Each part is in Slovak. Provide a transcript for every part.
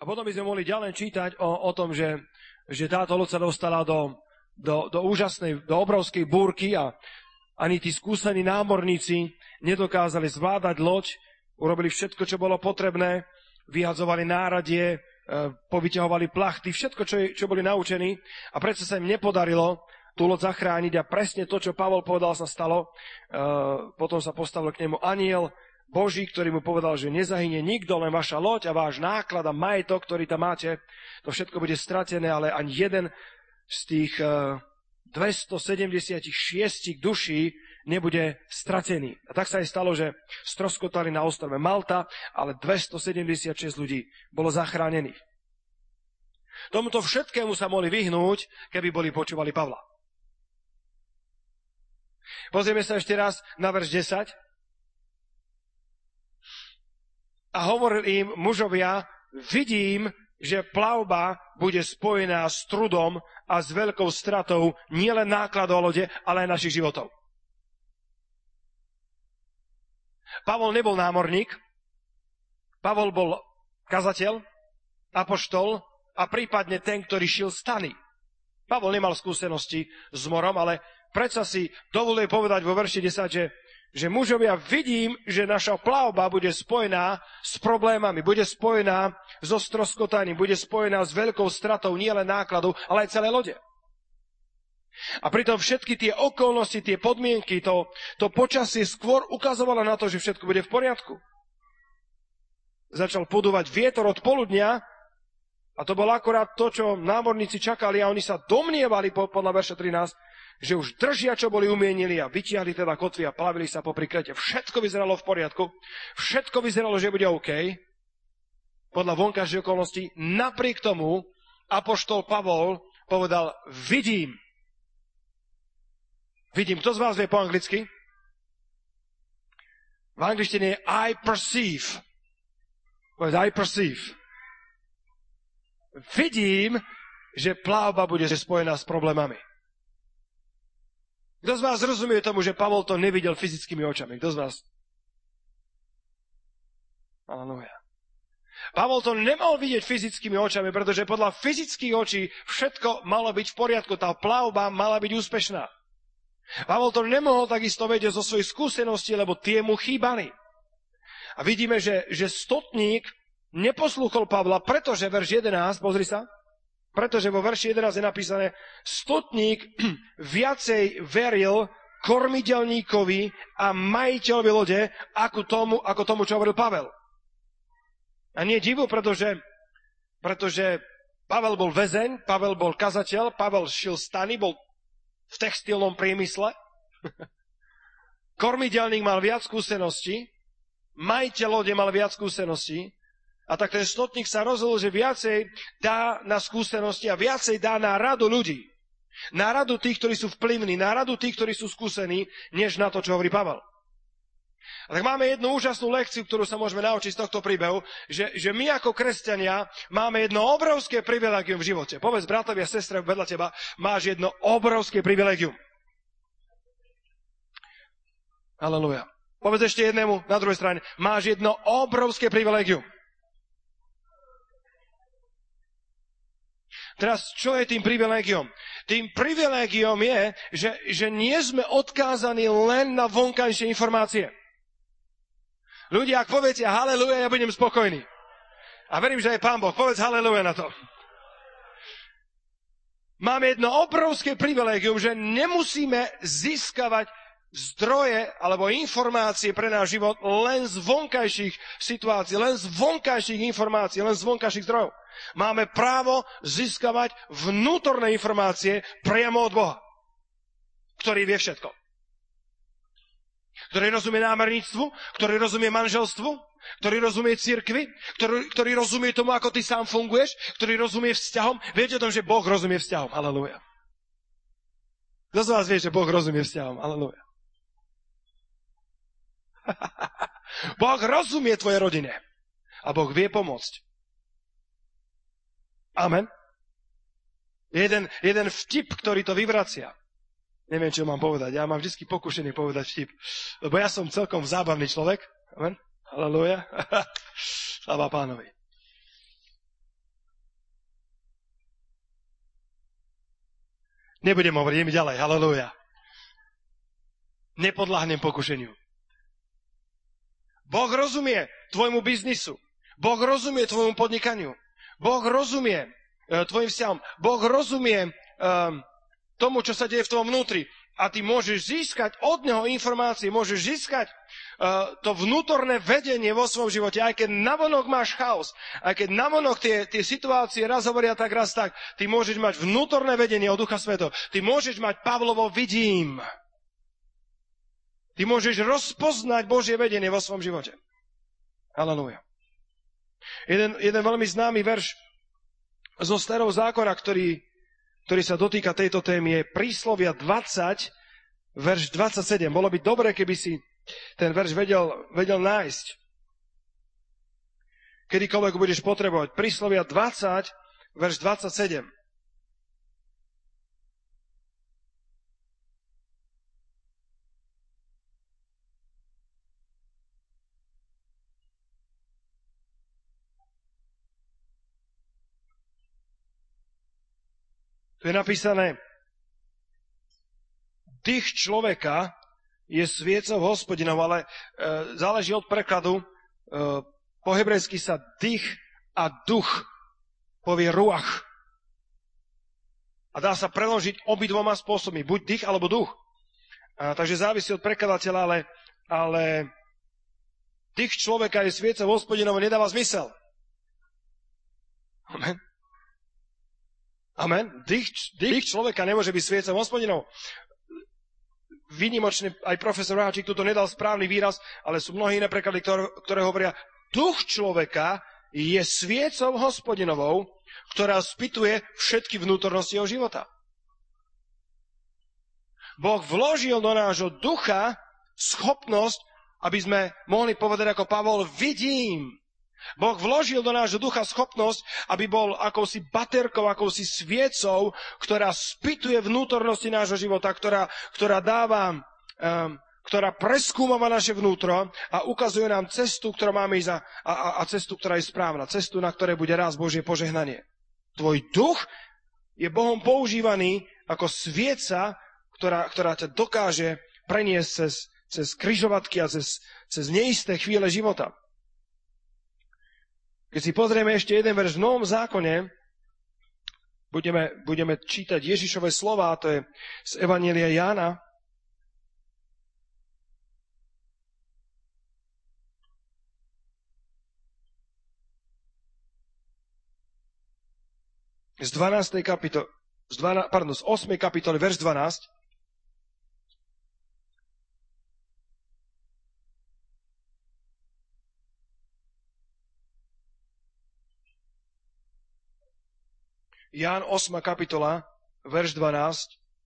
A potom by sme mohli ďalej čítať o tom, že táto loď sa dostala do úžasnej, do obrovskej búrky a ani tí skúsení námorníci nedokázali zvládať loď, urobili všetko, čo bolo potrebné, vyhadzovali náradie, povyťahovali plachty, všetko, čo boli naučení a predsa sa im nepodarilo tú loď zachrániť a presne to, čo Pavol povedal, sa stalo. Potom sa postavil k nemu anjel Boží, ktorý mu povedal, že nezahynie nikto, len vaša loď a váš náklad a majetok, ktorý tam máte, to všetko bude stratené, ale ani jeden z tých 276 duší nebude stratený. A tak sa aj stalo, že stroskotali na ostrove Malta, ale 276 ľudí bolo zachránených. Tomuto všetkému sa mohli vyhnúť, keby boli počúvali Pavla. Pozrieme sa ešte raz na verš 10. A hovoril im, mužovia, vidím, že plavba bude spojená s trudom a s veľkou stratou nielen nákladov lode, ale aj našich životov. Pavol nebol námorník, Pavol bol kazateľ, apoštol a prípadne ten, ktorý šil stany. Pavol nemal skúsenosti s morom, ale predsa si dovoluje povedať vo verši 10, že mužovia, vidím, že naša plavba bude spojená s problémami, bude spojená so stroskotaním, bude spojená s veľkou stratou nielen nákladov, ale aj celé lode. A pritom všetky tie okolnosti, tie podmienky, to počasie skôr ukazovalo na to, že všetko bude v poriadku. Začal podúvať vietor od poludnia a to bolo akorát to, čo námorníci čakali a oni sa domnievali podľa verša 13, že už držia, čo boli umienili a vytiahli teda kotvy a plavili sa popri Krete. Všetko vyzeralo v poriadku, všetko vyzeralo, že bude OK, podľa vonkajších okolností. Napriek tomu apoštol Pavol povedal, vidím. Kto z vás vie po anglicky? V angličtine je I perceive. Povedz, I perceive. Vidím, že plavba bude spojená s problémami. Kto z vás rozumie tomu, že Pavol to nevidel fyzickými očami? Kto z vás? Aleluja. Pavol to nemal vidieť fyzickými očami, pretože podľa fyzických očí všetko malo byť v poriadku. Tá plavba mala byť úspešná. Pavol to nemohol takisto vedieť zo svojich skúseností, lebo tie mu chýbali. A vidíme, že stotník neposlúchol Pavla, pretože verš 11, pozri sa, pretože vo verši 11 je napísané, stotník viacej veril kormidelníkovi a majiteľovi lode, ako tomu, čo hovoril Pavel. A nie divu, pretože Pavel bol väzeň, Pavel bol kazateľ, Pavel šil stany, bol v textilnom priemysle. Kormidelník mal viac skúseností, majiteľ lode mal viac skúseností, a tak ten stotník sa rozhodol, že viacej dá na skúsenosti a viacej dá na radu ľudí. Na radu tých, ktorí sú vplyvní, na radu tých, ktorí sú skúsení, než na to, čo hovorí Pavel. A tak máme jednu úžasnú lekciu, ktorú sa môžeme naučiť z tohto príbehu, že my ako kresťania máme jedno obrovské privilégium v živote. Povedz bratovi a sestre vedľa teba, máš jedno obrovské privilégium. Halelujá. Povedz ešte jednému na druhej strane, máš jedno obrovské privilégium. Teraz, čo je tým privilégiom? Tým privilégiom je, že nie sme odkázaní len na vonkajšie informácie. Ľudia, ak poviete haleluja, ja budem spokojný. A verím, že aj Pán Boh. Povedz haleluja na to. Máme jedno obrovské privilégium, že nemusíme získavať zdroje alebo informácie pre náš život len z vonkajších situácií, len z vonkajších informácií, len z vonkajších zdrojov. Máme právo získavať vnútorné informácie priamo od Boha, ktorý vie všetko. Ktorý rozumie námorníctvu, ktorý rozumie manželstvu, ktorý rozumie cirkvi, ktorý rozumie tomu, ako ty sám funguješ, ktorý rozumie vzťahom. Viete o tom, že Boh rozumie vzťahom. Halelúja. Kto z vás vie, že Boh rozumie vzťahom? Halelúja. Boh rozumie tvojej rodine a Boh vie pomôcť. Amen. Jeden vtip, ktorý to vyvracia. Neviem, čo mám povedať. Ja mám vždy pokušenie povedať vtip. Lebo ja som celkom zábavný človek. Amen. Halelúja. Sláva Pánovi. Nebudem hovoriť, idem ďalej, halelúja. Nepodľahnem pokušeniu. Boh rozumie tvojmu biznisu. Boh rozumie tvojmu podnikaniu. Boh rozumie tvojim vzťahom. Boh rozumie tomu, čo sa deje v tvojom vnútri. A ty môžeš získať od neho informácie, môžeš získať to vnútorné vedenie vo svojom živote. Aj keď navonok máš chaos, aj keď navonok tie situácie raz hovoria tak, raz tak, ty môžeš mať vnútorné vedenie od Ducha Svätého. Ty môžeš mať Pavlovo vidím. Ty môžeš rozpoznať Božie vedenie vo svojom živote. Halelúja. Jeden veľmi známy verš zo Starého zákona, ktorý sa dotýka tejto témy, je Príslovia 20, verš 27. Bolo by dobre, keby si ten verš vedel nájsť. Kedykoľvek budeš potrebovať. Príslovia 20, verš 27. Tu je napísané, dých človeka je sviecou Hospodinov, ale záleží od prekladu. Po hebrejsky sa dých a duch povie ruach. A dá sa preložiť obidvoma spôsobmi, buď dých alebo duch. Takže závisí od prekladateľa, ale dých človeka je sviecou Hospodinov, nedáva zmysel. Amen. Amen. Dých človeka nemôže byť sviecom Hospodinov. Výnimočne aj profesor Ráčik tuto nedal správny výraz, ale sú mnohé iné preklady, ktoré hovoria, duch človeka je sviecou Hospodinovou, ktorá spytuje všetky vnútornosti jeho života. Boh vložil do nášho ducha schopnosť, aby sme mohli povedať ako Pavol, vidím. Boh vložil do nášho ducha schopnosť, aby bol akousi baterkou, akousi sviecou, ktorá spytuje vnútornosti nášho života, ktorá preskúmava naše vnútro a ukazuje nám cestu, ktorú máme ísť a cestu, ktorá je správna. Cestu, na ktorej bude rásť Božie požehnanie. Tvoj duch je Bohom používaný ako svieca, ktorá ťa dokáže preniesť cez križovatky a cez neisté chvíle života. Keď si pozrieme ešte jeden verš v Novom zákone, budeme čítať Ježišove slová, to je z Evanjelia Jána. Z 8. kapitoly, verš 12. Ján 8. kapitola, verš 12.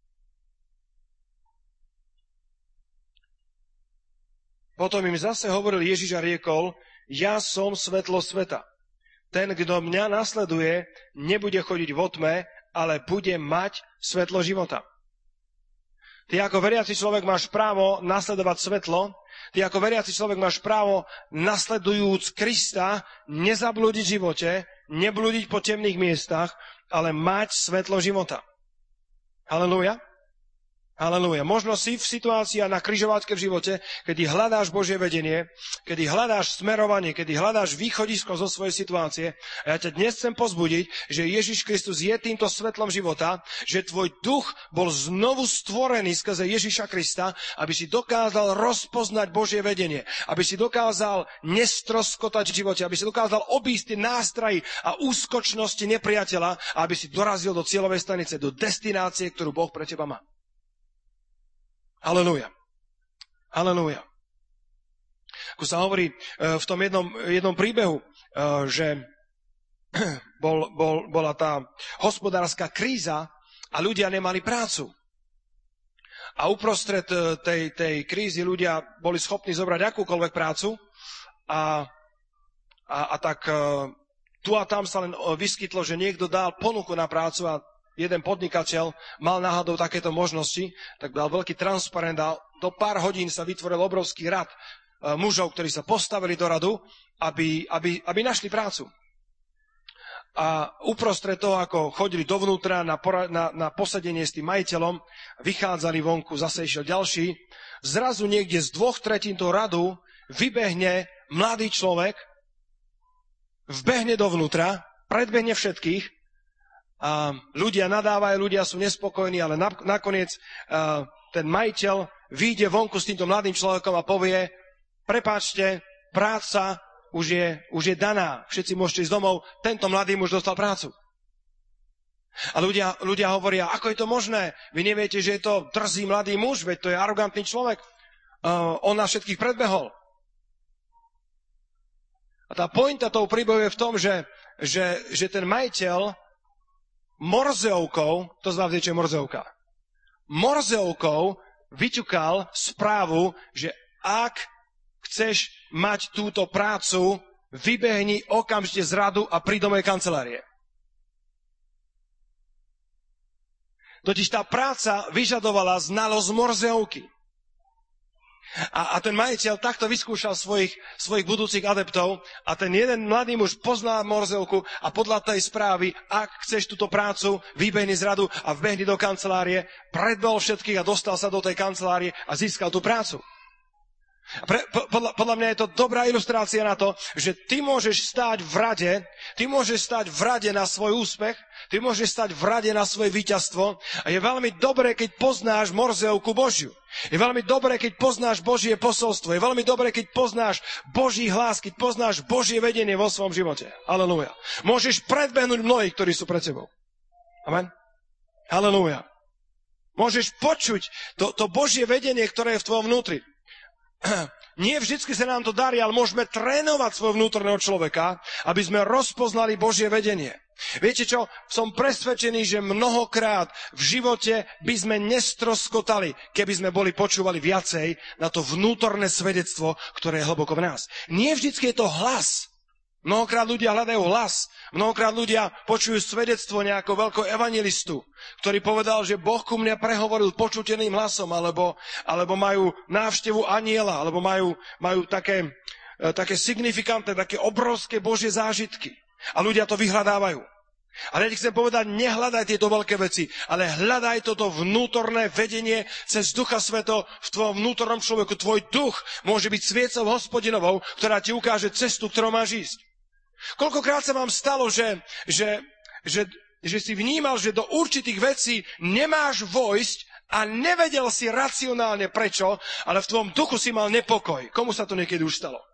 Potom im zase hovoril Ježiš a riekol, ja som svetlo sveta. Ten, kto mňa nasleduje, nebude chodiť vo tme, ale bude mať svetlo života. Ty ako veriaci človek máš právo nasledovať svetlo. Ty ako veriaci človek máš právo, nasledujúc Krista, nezablúdiť v živote, neblúdiť po temných miestach, ale mať svetlo života. Halelúja. Halelúja. Možno si v situácii na križovatke v živote, kedy hľadáš Božie vedenie, kedy hľadáš smerovanie, kedy hľadáš východisko zo svojej situácie. A ja ťa dnes chcem pozbudiť, že Ježiš Kristus je týmto svetlom života, že tvoj duch bol znovu stvorený skrze Ježiša Krista, aby si dokázal rozpoznať Božie vedenie, aby si dokázal nestroskotať v živote, aby si dokázal obísť tie nástrahy a úskočnosti nepriateľa a aby si dorazil do cieľovej stanice, do destinácie, ktorú Boh pre teba má. Halelúja. Halelúja. Ako sa hovorí v tom jednom príbehu, že bola tá hospodárska kríza a ľudia nemali prácu. A uprostred tej krízy ľudia boli schopní zobrať akúkoľvek prácu a tak tu a tam sa len vyskytlo, že niekto dal ponuku na prácu a jeden podnikateľ mal náhodou takéto možnosti, tak dal veľký transparent a do pár hodín sa vytvoril obrovský rad mužov, ktorí sa postavili do radu, aby našli prácu. a uprostred toho, ako chodili dovnútra na posadenie s tým majiteľom, vychádzali vonku, zase išiel ďalší, zrazu niekde z 2/3 toho radu vybehne mladý človek, vbehne dovnútra, predbehne všetkých a ľudia nadávajú, ľudia sú nespokojní, ale nakoniec ten majiteľ vyjde vonku s týmto mladým človekom a povie: prepáčte, práca už je daná, všetci môžete ísť domov, tento mladý muž dostal prácu. A ľudia hovoria: ako je to možné? Vy neviete, že je to drzý mladý muž, veď to je arogantný človek. On nás všetkých predbehol. A tá pointa toho príbehu je v tom, že ten majiteľ morzeovkou, to z vás vie, čo je morzeovka, morzeovkou vyťukal správu, že ak chceš mať túto prácu, vybehni okamžite z radu a príď do mojej kancelárie. Totiž tá práca vyžadovala znalosť morzeovky. A ten majiteľ takto vyskúšal svojich budúcich adeptov a ten jeden mladý muž pozná morzeovku a podľa tej správy, ak chceš túto prácu, vybehni z radu a vbehni do kancelárie, predbehol všetkých a dostal sa do tej kancelárie a získal tú prácu. Podľa mňa je to dobrá ilustrácia na to, že ty môžeš stáť v rade na svoj úspech, ty môžeš stať v rade na svoje víťazstvo a je veľmi dobré, keď poznáš morzeovku Božiu. Je veľmi dobré, keď poznáš Božie posolstvo. Je veľmi dobré, keď poznáš Boží hlas, keď poznáš Božie vedenie vo svojom živote. Halelúja. Môžeš predbehnúť mnohých, ktorí sú pred tebou. Amen. Halelúja. Môžeš počuť to Božie vedenie, ktoré je v tvojom vnútri. Nie vždycky sa nám to darí, ale môžeme trénovať svojho vnútorného človeka, aby sme rozpoznali Božie vedenie. Viete čo? Som presvedčený, že mnohokrát v živote by sme nestroskotali, keby sme boli počúvali viacej na to vnútorné svedectvo, ktoré je hlboko v nás. Nie vždycky je to hlas. Mnohokrát ľudia hľadajú hlas. Mnohokrát ľudia počujú svedectvo nejakého veľkého evangelistu, ktorý povedal, že Boh ku mne prehovoril počuteným hlasom, alebo majú návštevu anjela, alebo majú také signifikantné, také obrovské Božie zážitky. A ľudia to vyhľadávajú. Ale ja ti chcem povedať, nehľadaj tieto veľké veci, ale hľadaj toto vnútorné vedenie cez Ducha Svätého v tvojom vnútornom človeku. Tvoj duch môže byť sviecou Hospodinovou, ktorá ti ukáže cestu, ktorou máš ísť. Koľkokrát sa vám stalo, že si vnímal, že do určitých vecí nemáš vojsť a nevedel si racionálne prečo, ale v tvojom duchu si mal nepokoj. Komu sa to niekedy už stalo?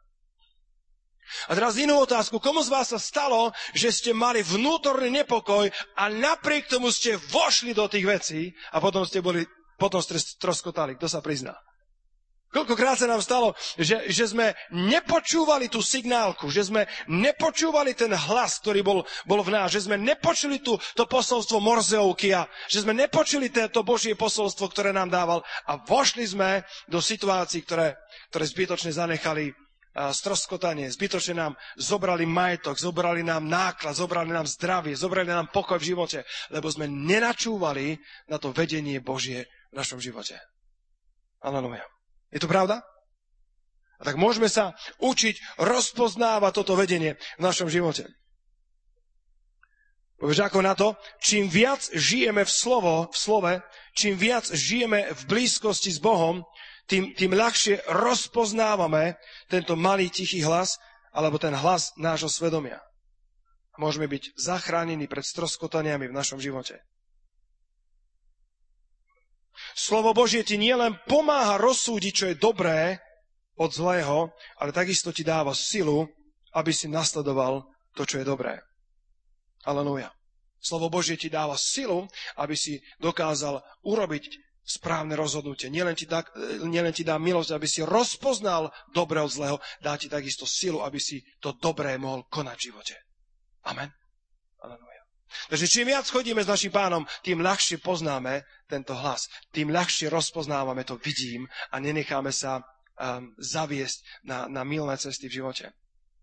A teraz inú otázku. Komu z vás sa stalo, že ste mali vnútorný nepokoj a napriek tomu ste vošli do tých vecí a potom ste troskotali? Kto sa prizná? Koľkokrát sa nám stalo, že sme nepočúvali tú signálku, že sme nepočúvali ten hlas, ktorý bol v nás, že sme nepočuli to posolstvo morzeovky a že sme nepočuli to Božie posolstvo, ktoré nám dával a vošli sme do situácií, ktoré zbytočne zanechali stroskotanie, zbytočne nám zobrali majetok, zobrali nám náklad, zobrali nám zdravie, zobrali nám pokoj v živote, lebo sme nenačúvali na to vedenie Božie v našom živote. Halelúja. Je to pravda? A tak môžeme sa učiť rozpoznávať toto vedenie v našom živote. Povieš ako na to? Čím viac žijeme v slove, čím viac žijeme v blízkosti s Bohom, tým ľahšie rozpoznávame tento malý tichý hlas, alebo ten hlas nášho svedomia. Môžeme byť zachránení pred stroskotaniami v našom živote. Slovo Božie ti nielen pomáha rozsúdiť, čo je dobré od zlého, ale takisto ti dáva silu, aby si nasledoval to, čo je dobré. Halelúja. Slovo Božie ti dáva silu, aby si dokázal urobiť správne rozhodnutie. Nielen ti dá milosť, aby si rozpoznal dobré od zlého, dá ti takisto silu, aby si to dobré mohol konať v živote. Amen. Halelúja. Takže čím viac chodíme s našim Pánom, tým ľahšie poznáme tento hlas. Tým ľahšie rozpoznávame to vidím a nenecháme sa zaviesť na mylné cesty v živote.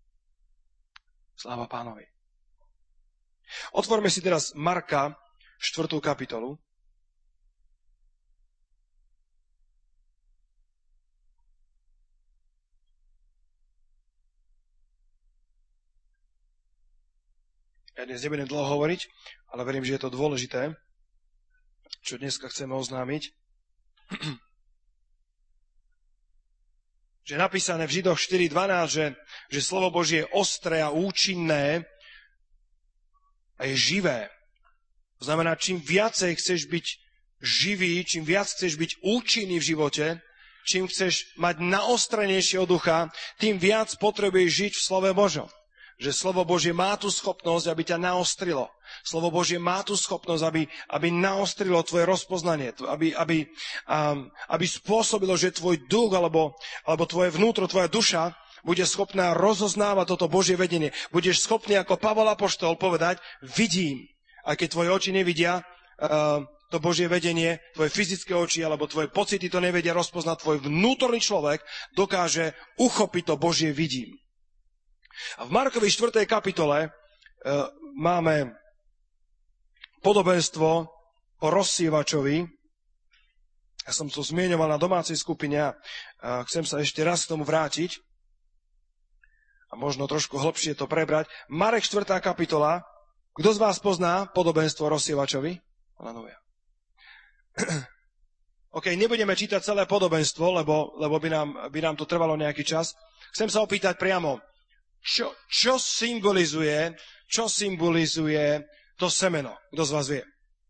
Sláva Pánovi. Otvorme si teraz Marka 4. kapitolu. Ja dnes nebudem dlho hovoriť, ale verím, že je to dôležité, čo dneska chceme oznámiť. Že je napísané v Židoch 4.12, že slovo Božie je ostré a účinné a je živé. To znamená, čím viacej chceš byť živý, čím viac chceš byť účinný v živote, čím chceš mať naostrenejšieho ducha, tým viac potrebuješ žiť v slove Božom. Že slovo Božie má tú schopnosť, aby ťa naostrilo. Slovo Božie má tú schopnosť, aby naostrilo tvoje rozpoznanie, aby spôsobilo, že tvoj duch alebo tvoje vnútro, tvoja duša bude schopná rozoznávať toto Božie vedenie. Budeš schopný ako Pavol apoštol povedať, vidím, aj keď tvoje oči nevidia to Božie vedenie, tvoje fyzické oči alebo tvoje pocity to nevedia rozpoznať, tvoj vnútorný človek dokáže uchopiť to Božie vidím. A v Markovi 4. kapitole máme podobenstvo o rozsievačovi. Ja som to zmieňoval na domácej skupine a chcem sa ešte raz k tomu vrátiť a možno trošku hlbšie to prebrať. Marek 4. kapitola. Kto z vás pozná podobenstvo o rozsievačovi? Aleluja. OK, nebudeme čítať celé podobenstvo, lebo by nám to trvalo nejaký čas. Chcem sa opýtať priamo, čo symbolizuje to semeno? Kto z vás vie?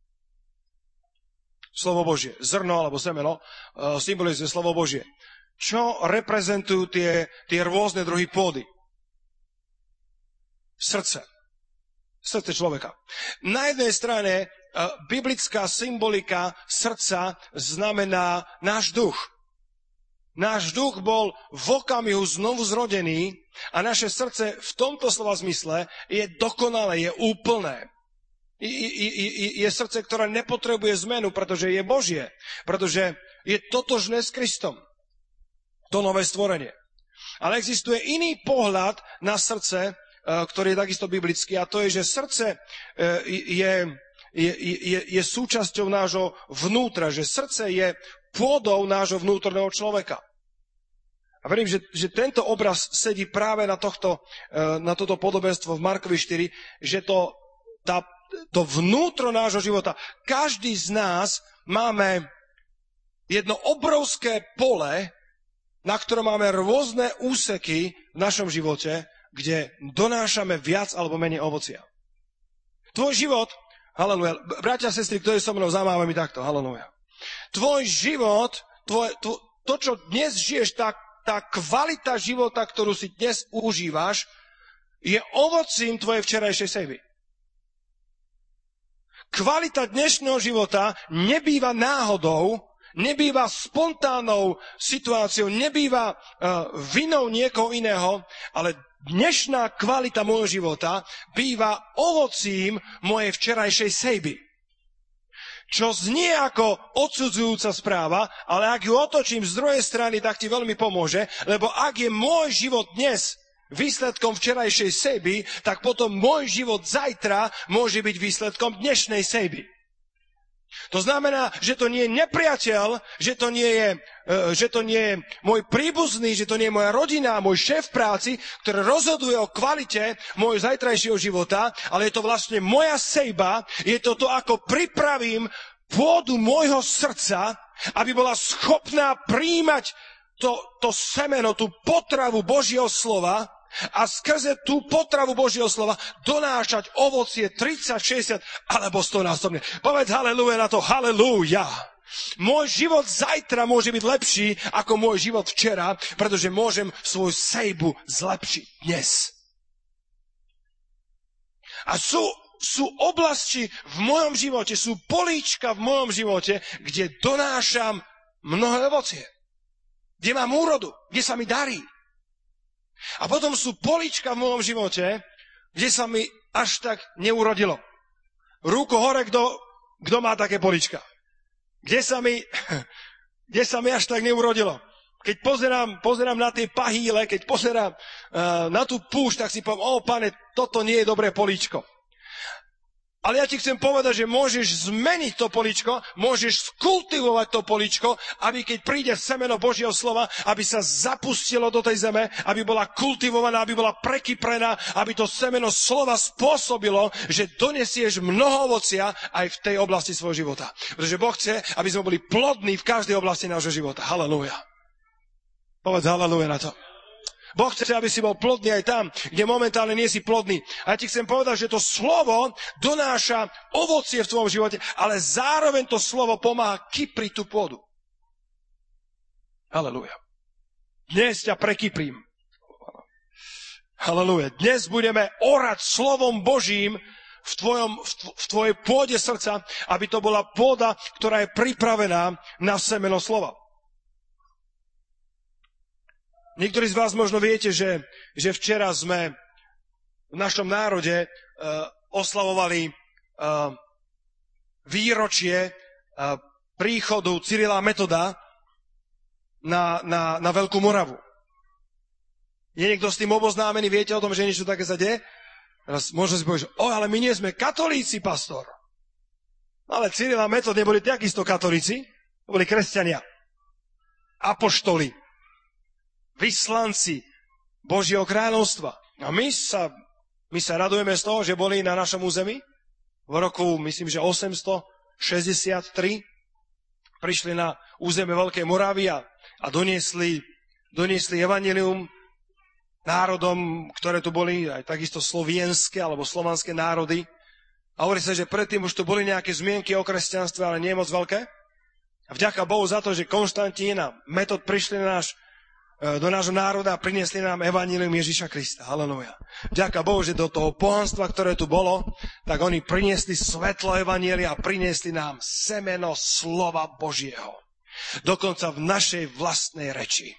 Slovo Božie. Zrno alebo semeno symbolizuje slovo Božie. Čo reprezentujú tie rôzne druhy pôdy? Srdce človeka. Na jednej strane biblická symbolika srdca znamená náš duch. Náš duch bol v okamihu znovu zrodený a naše srdce v tomto slova zmysle je dokonalé, je úplné. Je srdce, ktoré nepotrebuje zmenu, pretože je Božie, pretože je totožné s Kristom. To nové stvorenie. Ale existuje iný pohľad na srdce, ktorý je takisto biblický, a to je, že srdce je súčasťou nášho vnútra, že srdce je pôdou nášho vnútorného človeka. A verím, že tento obraz sedí práve na toto podobenstvo v Markovi 4, že to vnútro nášho života, každý z nás máme jedno obrovské pole, na ktorom máme rôzne úseky v našom živote, kde donášame viac alebo menej ovocia. Tvoj život, haleluja, bratia a sestry, kto je so mnou, zamáva mi takto, haleluja. Tvoj život, to, čo dnes žiješ, tá kvalita života, ktorú si dnes užívaš, je ovocím tvojej včerajšej sejby. Kvalita dnešného života nebýva náhodou, nebýva spontánnou situáciou, nebýva vinou niekoho iného, ale dnešná kvalita môjho života býva ovocím mojej včerajšej sejby. Čo znie ako odsudzujúca správa, ale ak ju otočím z druhej strany, tak ti veľmi pomôže, lebo ak je môj život dnes výsledkom včerajšej sejby, tak potom môj život zajtra môže byť výsledkom dnešnej sejby. To znamená, že to nie je nepriateľ, že to nie je môj príbuzný, že to nie je moja rodina, môj šéf v práci, ktorý rozhoduje o kvalite môjho zajtrajšieho života, ale je to vlastne moja sejba, je to to, ako pripravím pôdu môjho srdca, aby bola schopná prijímať to semeno, tú potravu Božieho slova, a skrze tú potravu Božieho slova donášať ovocie 30, 60 alebo 100-násobne. Povedz haleluja na to, haleluja. Môj život zajtra môže byť lepší ako môj život včera, pretože môžem svoju sejbu zlepšiť dnes. A sú oblasti v mojom živote, sú políčka v mojom živote, kde donášam mnohé ovocie. Kde mám úrodu, kde sa mi darí. A potom sú políčka v mojom živote, kde sa mi až tak neurodilo. Rúko hore, kto má také políčka. Kde sa mi až tak neurodilo. Keď pozerám na tie pahýle, keď pozerám na tú púšť, tak si poviem, Pane, toto nie je dobré políčko. Ale ja ti chcem povedať, že môžeš zmeniť to poličko, môžeš skultivovať to poličko, aby keď príde semeno Božieho slova, aby sa zapustilo do tej zeme, aby bola kultivovaná, aby bola prekyprená, aby to semeno slova spôsobilo, že donesieš mnoho ovocia aj v tej oblasti svojho života. Pretože Boh chce, aby sme boli plodní v každej oblasti nášho života. Halelúja. Povedz halelúja na to. Boh chce, aby si bol plodný aj tam, kde momentálne nie si plodný. A ja ti chcem povedať, že to slovo donáša ovocie v tvojom živote, ale zároveň to slovo pomáha kypriť tú pôdu. Halelúja. Dnes ťa prekyprím. Halelúja. Dnes budeme orať slovom Božím v tvojej pôde srdca, aby to bola pôda, ktorá je pripravená na semeno slova. Niektorí z vás možno viete, že včera sme v našom národe oslavovali výročie príchodu Cyrila a Metoda na Veľkú Moravu. Je niekto s tým oboznámený? Viete o tom, že niečo také sa deje? Teraz možno si povieš, ale my nie sme katolíci, pastor. Ale Cyril a Metod neboli takisto katolíci, boli kresťania. Apoštoli. Vyslanci Božieho kráľovstva. A my sa radujeme z toho, že boli na našom území. V roku, myslím, že 863 prišli na územie Veľkej Moravy a doniesli evanjelium národom, ktoré tu boli, aj takisto slovenské alebo slovanské národy. A hovorí sa, že predtým už tu boli nejaké zmienky o kresťanstve, ale nie moc veľké. A vďaka Bohu za to, že Konštantín a Metod prišli do nášho národa a priniesli nám evanjelium Ježiša Krista. Halelúja. Vďaka Bohu, že do toho pohanstva, ktoré tu bolo, tak oni priniesli svetlo evanjelia a priniesli nám semeno slova Božieho. Dokonca v našej vlastnej reči.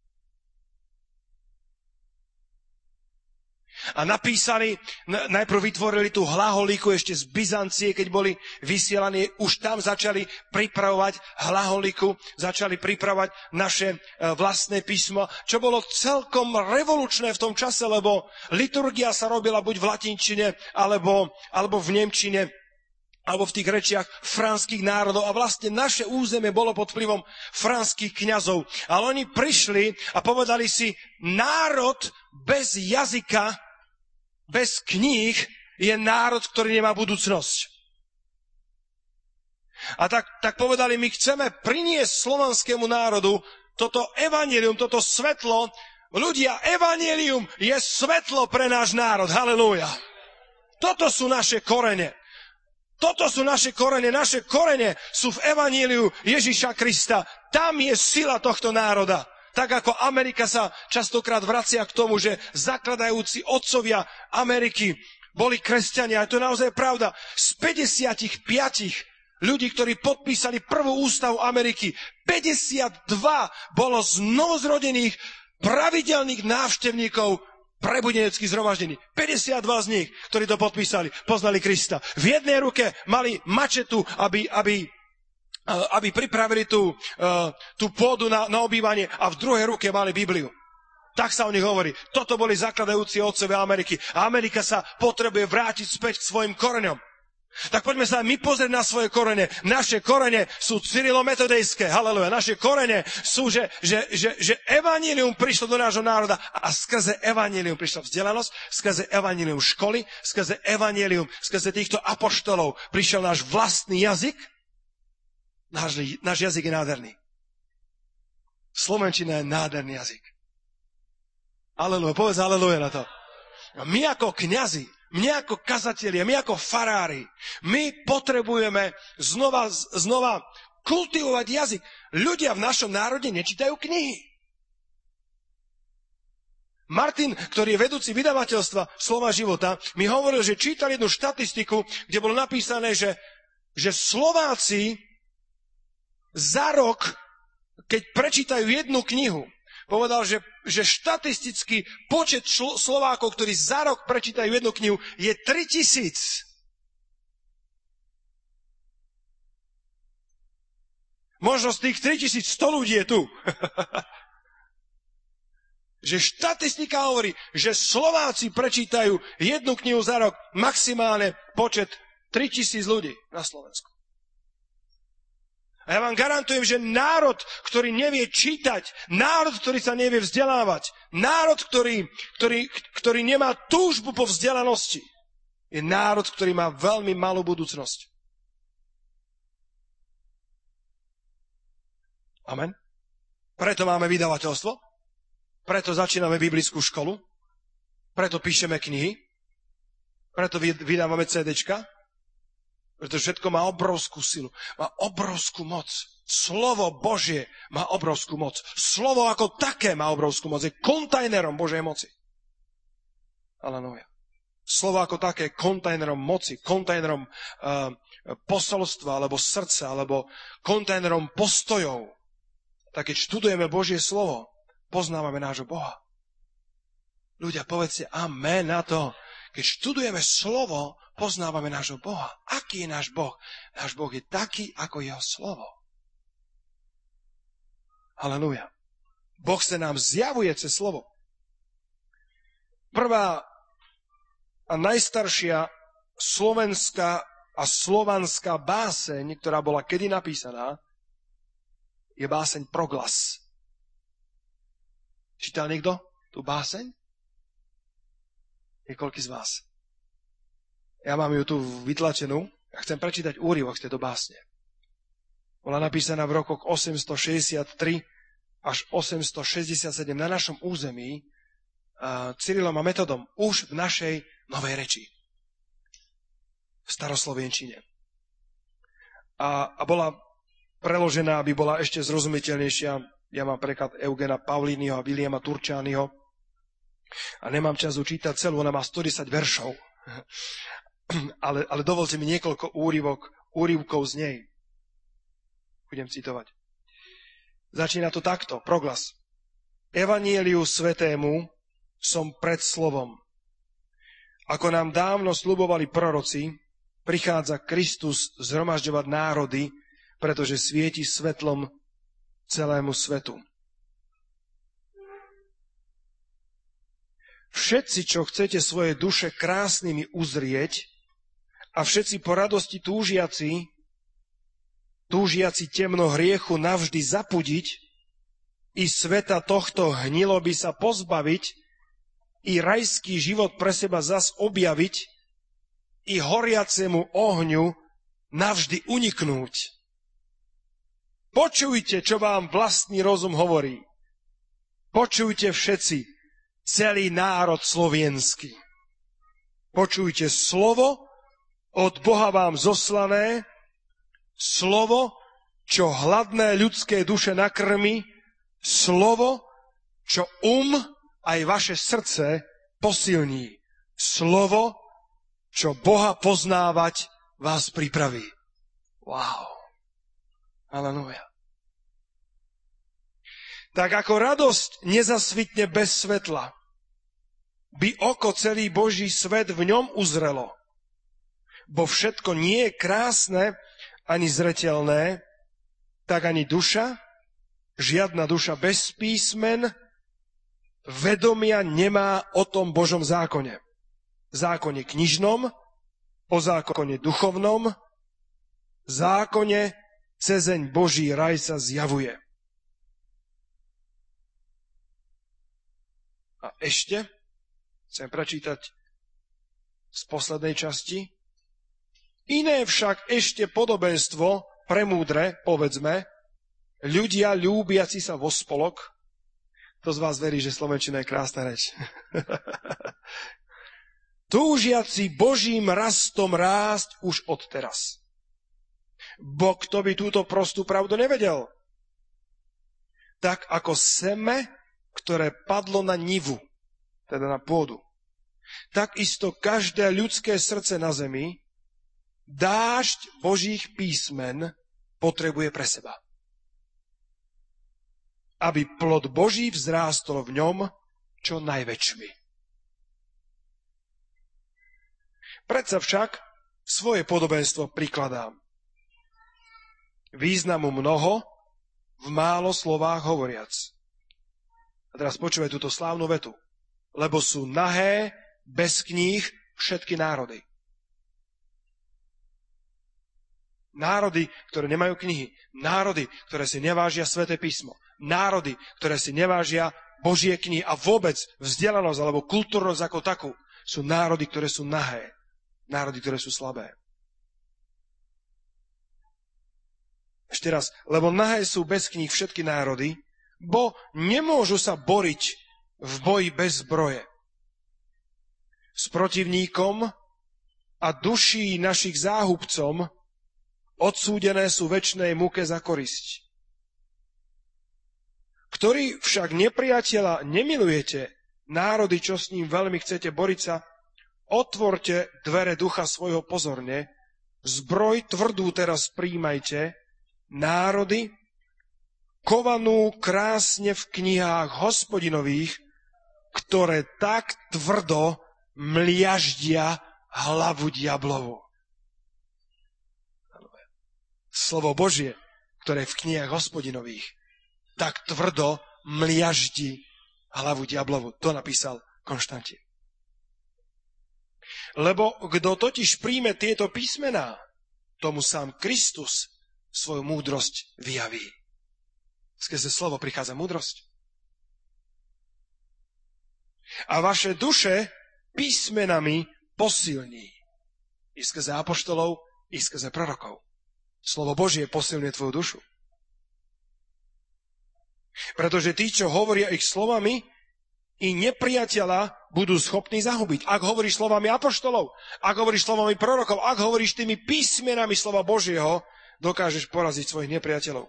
A napísali, najprv vytvorili tú hlaholíku ešte z Byzancie, keď boli vysielaní, už tam začali pripravovať hlaholíku, začali pripravovať naše vlastné písmo, čo bolo celkom revolučné v tom čase, lebo liturgia sa robila buď v latinčine, alebo v nemčine, alebo v tých rečiach franských národov a vlastne naše územie bolo pod vplyvom franských kňazov. Ale oni prišli a povedali si, národ bez jazyka, bez kníh je národ, ktorý nemá budúcnosť. A tak povedali, my chceme priniesť slovanskému národu toto evanjelium, toto svetlo. Ľudia, evanjelium je svetlo pre náš národ. Halelúja. Toto sú naše korene. Toto sú naše korene. Naše korene sú v evanjeliu Ježiša Krista. Tam je sila tohto národa. Tak ako Amerika sa častokrát vracia k tomu, že zakladajúci otcovia Ameriky boli kresťania. A to je naozaj pravda. Z 55 ľudí, ktorí podpísali prvú ústavu Ameriky, 52 bolo z novozrodených pravidelných návštevníkov prebudeneckých zhromaždení. 52 z nich, ktorí to podpísali, poznali Krista. V jednej ruke mali mačetu, aby pripravili tú pôdu na obývanie a v druhej ruke mali Bibliu. Tak sa o nich hovorí. Toto boli zakladajúci otcovia Ameriky. A Amerika sa potrebuje vrátiť späť k svojim koreňom. Tak poďme sa my pozrieť na svoje korene. Naše korene sú cyrilometodejské. Haleluja. Naše korene sú, že evanjelium prišlo do nášho národa a skrze evanjelium prišla vzdelanosť, skrze evanjelium školy, skrze evanjelium, skrze týchto apoštolov prišiel náš vlastný jazyk. Náš jazyk je nádherný. Slovenčina je nádherný jazyk. Aleluja, povedz aleluja na to. A my ako kňazi, my ako kazatelia, my ako farári, my potrebujeme znova kultivovať jazyk. Ľudia v našom národe nečítajú knihy. Martin, ktorý je vedúci vydavateľstva Slova života, mi hovoril, že čítal jednu štatistiku, kde bolo napísané, že Slováci za rok, keď prečítajú jednu knihu, povedal, že štatistický počet Slovákov, ktorí za rok prečítajú jednu knihu, je 3000. Možno z tých 3100 ľudí je tu. Že štatistika hovorí, že Slováci prečítajú jednu knihu za rok, maximálne počet 3000 ľudí na Slovensku. A ja vám garantujem, že národ, ktorý nevie čítať, národ, ktorý sa nevie vzdelávať, národ, ktorý nemá túžbu po vzdelanosti, je národ, ktorý má veľmi malú budúcnosť. Amen. Preto máme vydavateľstvo, preto začíname biblickú školu, preto píšeme knihy, preto vydávame CDčka, pretože všetko má obrovskú silu, má obrovskú moc. Slovo Božie má obrovskú moc. Slovo ako také má obrovskú moc. Je kontajnerom Božej moci. Halelúja. Slovo ako také je kontajnerom moci, kontajnerom posolstva, alebo srdca, alebo kontajnerom postojov. Tak keď študujeme Božie slovo, poznávame nášho Boha. Ľudia, povedzte amen na to. Keď študujeme slovo, poznávame nášho Boha. Aký je náš Boh? Náš Boh je taký, ako jeho slovo. Halelúja. Boh sa nám zjavuje cez slovo. Prvá a najstaršia slovenská a slovanská báseň, ktorá bola kedy napísaná, je báseň Proglas. Čítal niekto tú báseň? Niekoľký z vás. Ja mám ju tu vytlačenú a chcem prečítať úryvok z tejto básne. Bola napísaná v rokoch 863 až 867 na našom území Cyrilom a Metodom už v našej novej reči. V staroslovenčine. A bola preložená, aby bola ešte zrozumiteľnejšia. Ja mám preklad Eugena Paulínyho a Williama Turčányho. A nemám čas učítať celú, ona má 110 veršov. Ale dovolte mi niekoľko úryvkov z nej. Budem citovať. Začína to takto, Proglas. Evanieliu svetému som pred slovom. Ako nám dávno sľubovali proroci, prichádza Kristus zhromažďovať národy, pretože svieti svetlom celému svetu. Všetci, čo chcete svoje duše krásnymi uzrieť a všetci po radosti túžiaci temno hriechu navždy zapudiť, i sveta tohto hnilo by sa pozbaviť, i rajský život pre seba zas objaviť, i horiacemu ohňu navždy uniknúť. Počujte, čo vám vlastný rozum hovorí. Počujte všetci, celý národ slovenský. Počujte slovo od Boha vám zoslané, slovo, čo hladné ľudské duše nakrmi, slovo, čo aj vaše srdce posilní. Slovo, čo Boha poznávať vás pripraví. Wow. Halelúja. Tak ako radosť nezasvitne bez svetla, by oko celý Boží svet v ňom uzrelo, bo všetko nie je krásne ani zreteľné, tak ani duša, žiadna duša bez písmen, vedomia nemá o tom Božom zákone. Zákone knižnom, o zákone duchovnom, zákone cezeň Boží raj sa zjavuje. A ešte chcem prečítať z poslednej časti. Iné však ešte podobenstvo premúdre, povedzme, ľudia ľúbiaci sa vo spolok. Kto z vás verí, že slovenčina je krásna reč? Túžiaci Božím rastom rásť už od teraz. Bo kto by túto prostú pravdu nevedel? Tak ako seme, ktoré padlo na nivu, teda na pôdu. Takisto každé ľudské srdce na zemi dážď Božích písmen potrebuje pre seba. Aby plod Boží vzrástol v ňom čo najväčšmi. Predsa však svoje podobenstvo prikladám. Významu mnoho, v málo slovách hovoriac. A teraz počúvaj túto slávnu vetu. Lebo sú nahé, bez kníh, všetky národy. Národy, ktoré nemajú knihy. Národy, ktoré si nevážia Sväté písmo. Národy, ktoré si nevážia Božie knihy a vôbec vzdelanosť alebo kultúrnosť ako takú. Sú národy, ktoré sú nahé. Národy, ktoré sú slabé. Ešte raz, lebo nahé sú bez kníh všetky národy, bo nemôžu sa boriť v boji bez zbroje. S protivníkom a duší našich záhubcom odsúdené sú večnej muke za korisť. Ktorý však nepriateľa nemilujete, národy, čo s ním veľmi chcete boriť sa, otvorte dvere ducha svojho pozorne, zbroj tvrdú teraz príjmajte, národy, kovanú krásne v knihách hospodinových, ktoré tak tvrdo mliaždia hlavu diablovu. Slovo Božie, ktoré je v knihách hospodinových, tak tvrdo mliaždi hlavu diablovu. To napísal Konštantín. Lebo kto totiž príjme tieto písmená, tomu sám Kristus svoju múdrosť vyjaví. Skrze slovo prichádza múdrosť. A vaše duše písmenami posilní. I skrze apoštolov, i skrze prorokov. Slovo Božie posilňuje tvoju dušu. Pretože tí, čo hovoria ich slovami, i nepriateľa budú schopní zahubiť. Ak hovoríš slovami apoštolov, ak hovoríš slovami prorokov, ak hovoríš tými písmenami slova Božieho, dokážeš poraziť svojich nepriateľov.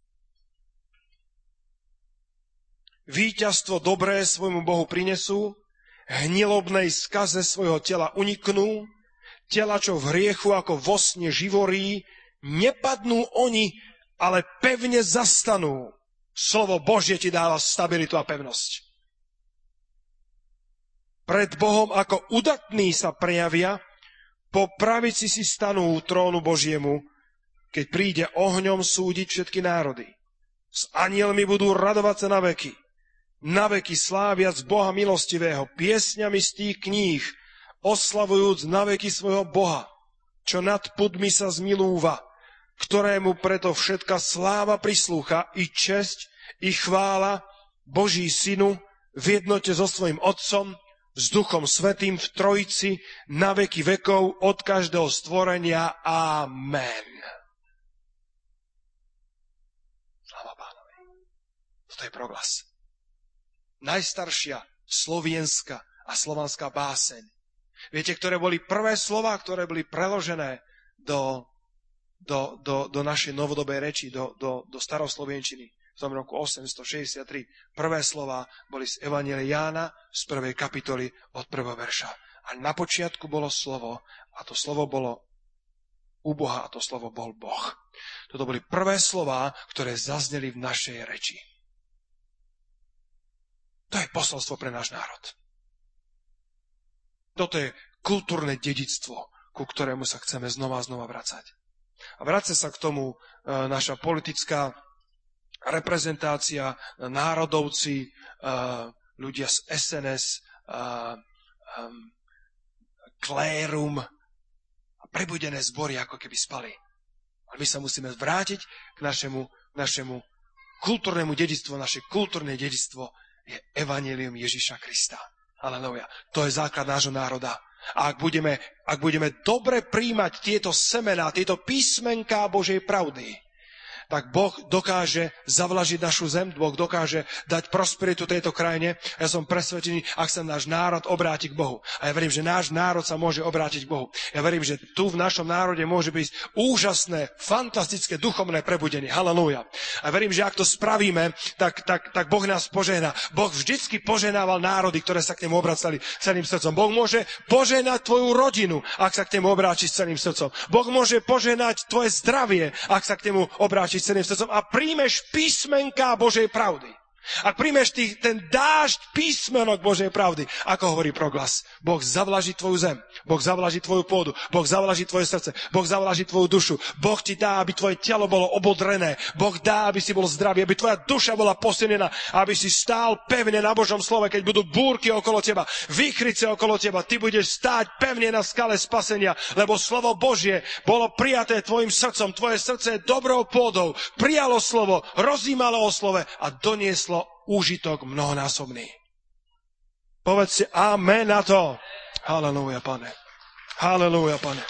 Víťazstvo dobré svojmu Bohu prinesú, hnilobnej skaze svojho tela uniknú, tela, čo v hriechu ako vo sne živorí, nepadnú oni, ale pevne zastanú. Slovo Božie ti dáva stabilitu a pevnosť. Pred Bohom ako udatní sa prejavia, po pravici si stanú trónu Božiemu, keď príde ohňom súdiť všetky národy. S anielmi budú radovať sa na veky sláviac Boha milostivého, piesňami z tých kníh, oslavujúc na veky svojho Boha, čo nad pudmi sa zmilúva, ktorému preto všetka sláva prislúcha, i česť, i chvála Boží Synu v jednote so svojím Otcom, s Duchom Svätým v Trojici, na veky vekov, od každého stvorenia. Amen. Sláva Pánovi. Toto je proglas. Najstaršia slovienská a slovanská báseň. Viete, ktoré boli prvé slová, ktoré boli preložené do našej novodobej reči, do staroslovenčiny v tom roku 863. Prvé slová boli z Evanjelia Jána z 1. kapitoly od 1. verša. A na počiatku bolo slovo a to slovo bolo u Boha a to slovo bol Boh. Toto boli prvé slová, ktoré zazneli v našej reči. To je posolstvo pre náš národ. Toto je kultúrne dedičstvo, ku ktorému sa chceme znova a znova vracať. A vracia sa k tomu naša politická reprezentácia, národovci, ľudia z SNS, klérum a prebudené zbory, ako keby spali. A my sa musíme vrátiť k našemu kultúrnemu dedičstvu. Naše kultúrne dedičstvo je evanjelium Ježiša Krista. Halelúja. To je základ nášho národa. A ak budeme dobre príjmať tieto semená, tieto písmenká Božej pravdy, tak Boh dokáže zavlažiť našu zem, Boh dokáže dať prosperitu tejto krajine. Ja som presvedčený, ak sa náš národ obráti k Bohu. A ja verím, že náš národ sa môže obrátiť k Bohu. Ja verím, že tu v našom národe môže byť úžasné, fantastické, duchovné prebudenie. Halelúja. A verím, že ak to spravíme, tak Boh nás požehná. Boh vždycky požehnával národy, ktoré sa k nemu obracali celým srdcom. Boh môže požehnať tvoju rodinu, ak sa k nemu obrátiš celým srdcom. Boh môže požehnať tvoje zdravie, ak sa k nemu obrátiš celým srdcom a príjmeš písmenká Božej pravdy. Ak príjmeš ten dážď písmenok Božej pravdy, ako hovorí proglas, Boh zavlaží tvoju zem, Boh zavlaží tvoju pôdu, Boh zavlaží tvoje srdce, Boh zavlaží tvoju dušu, Boh ti dá, aby tvoje telo bolo obodrené, Boh dá, aby si bol zdravý, aby tvoja duša bola posilnená, aby si stál pevne na Božom slove, keď budú búrky okolo teba, výchrice okolo teba, ty budeš stáť pevne na skale spasenia, lebo slovo Božie bolo prijaté tvojim srdcom, tvoje srdce je dobrou pôdou, prijalo slovo, rozímalo o slove a donieslo úžitok mnohonásobný. Povedzte amen na to. Halelúja, Pane. Halelúja, Pane.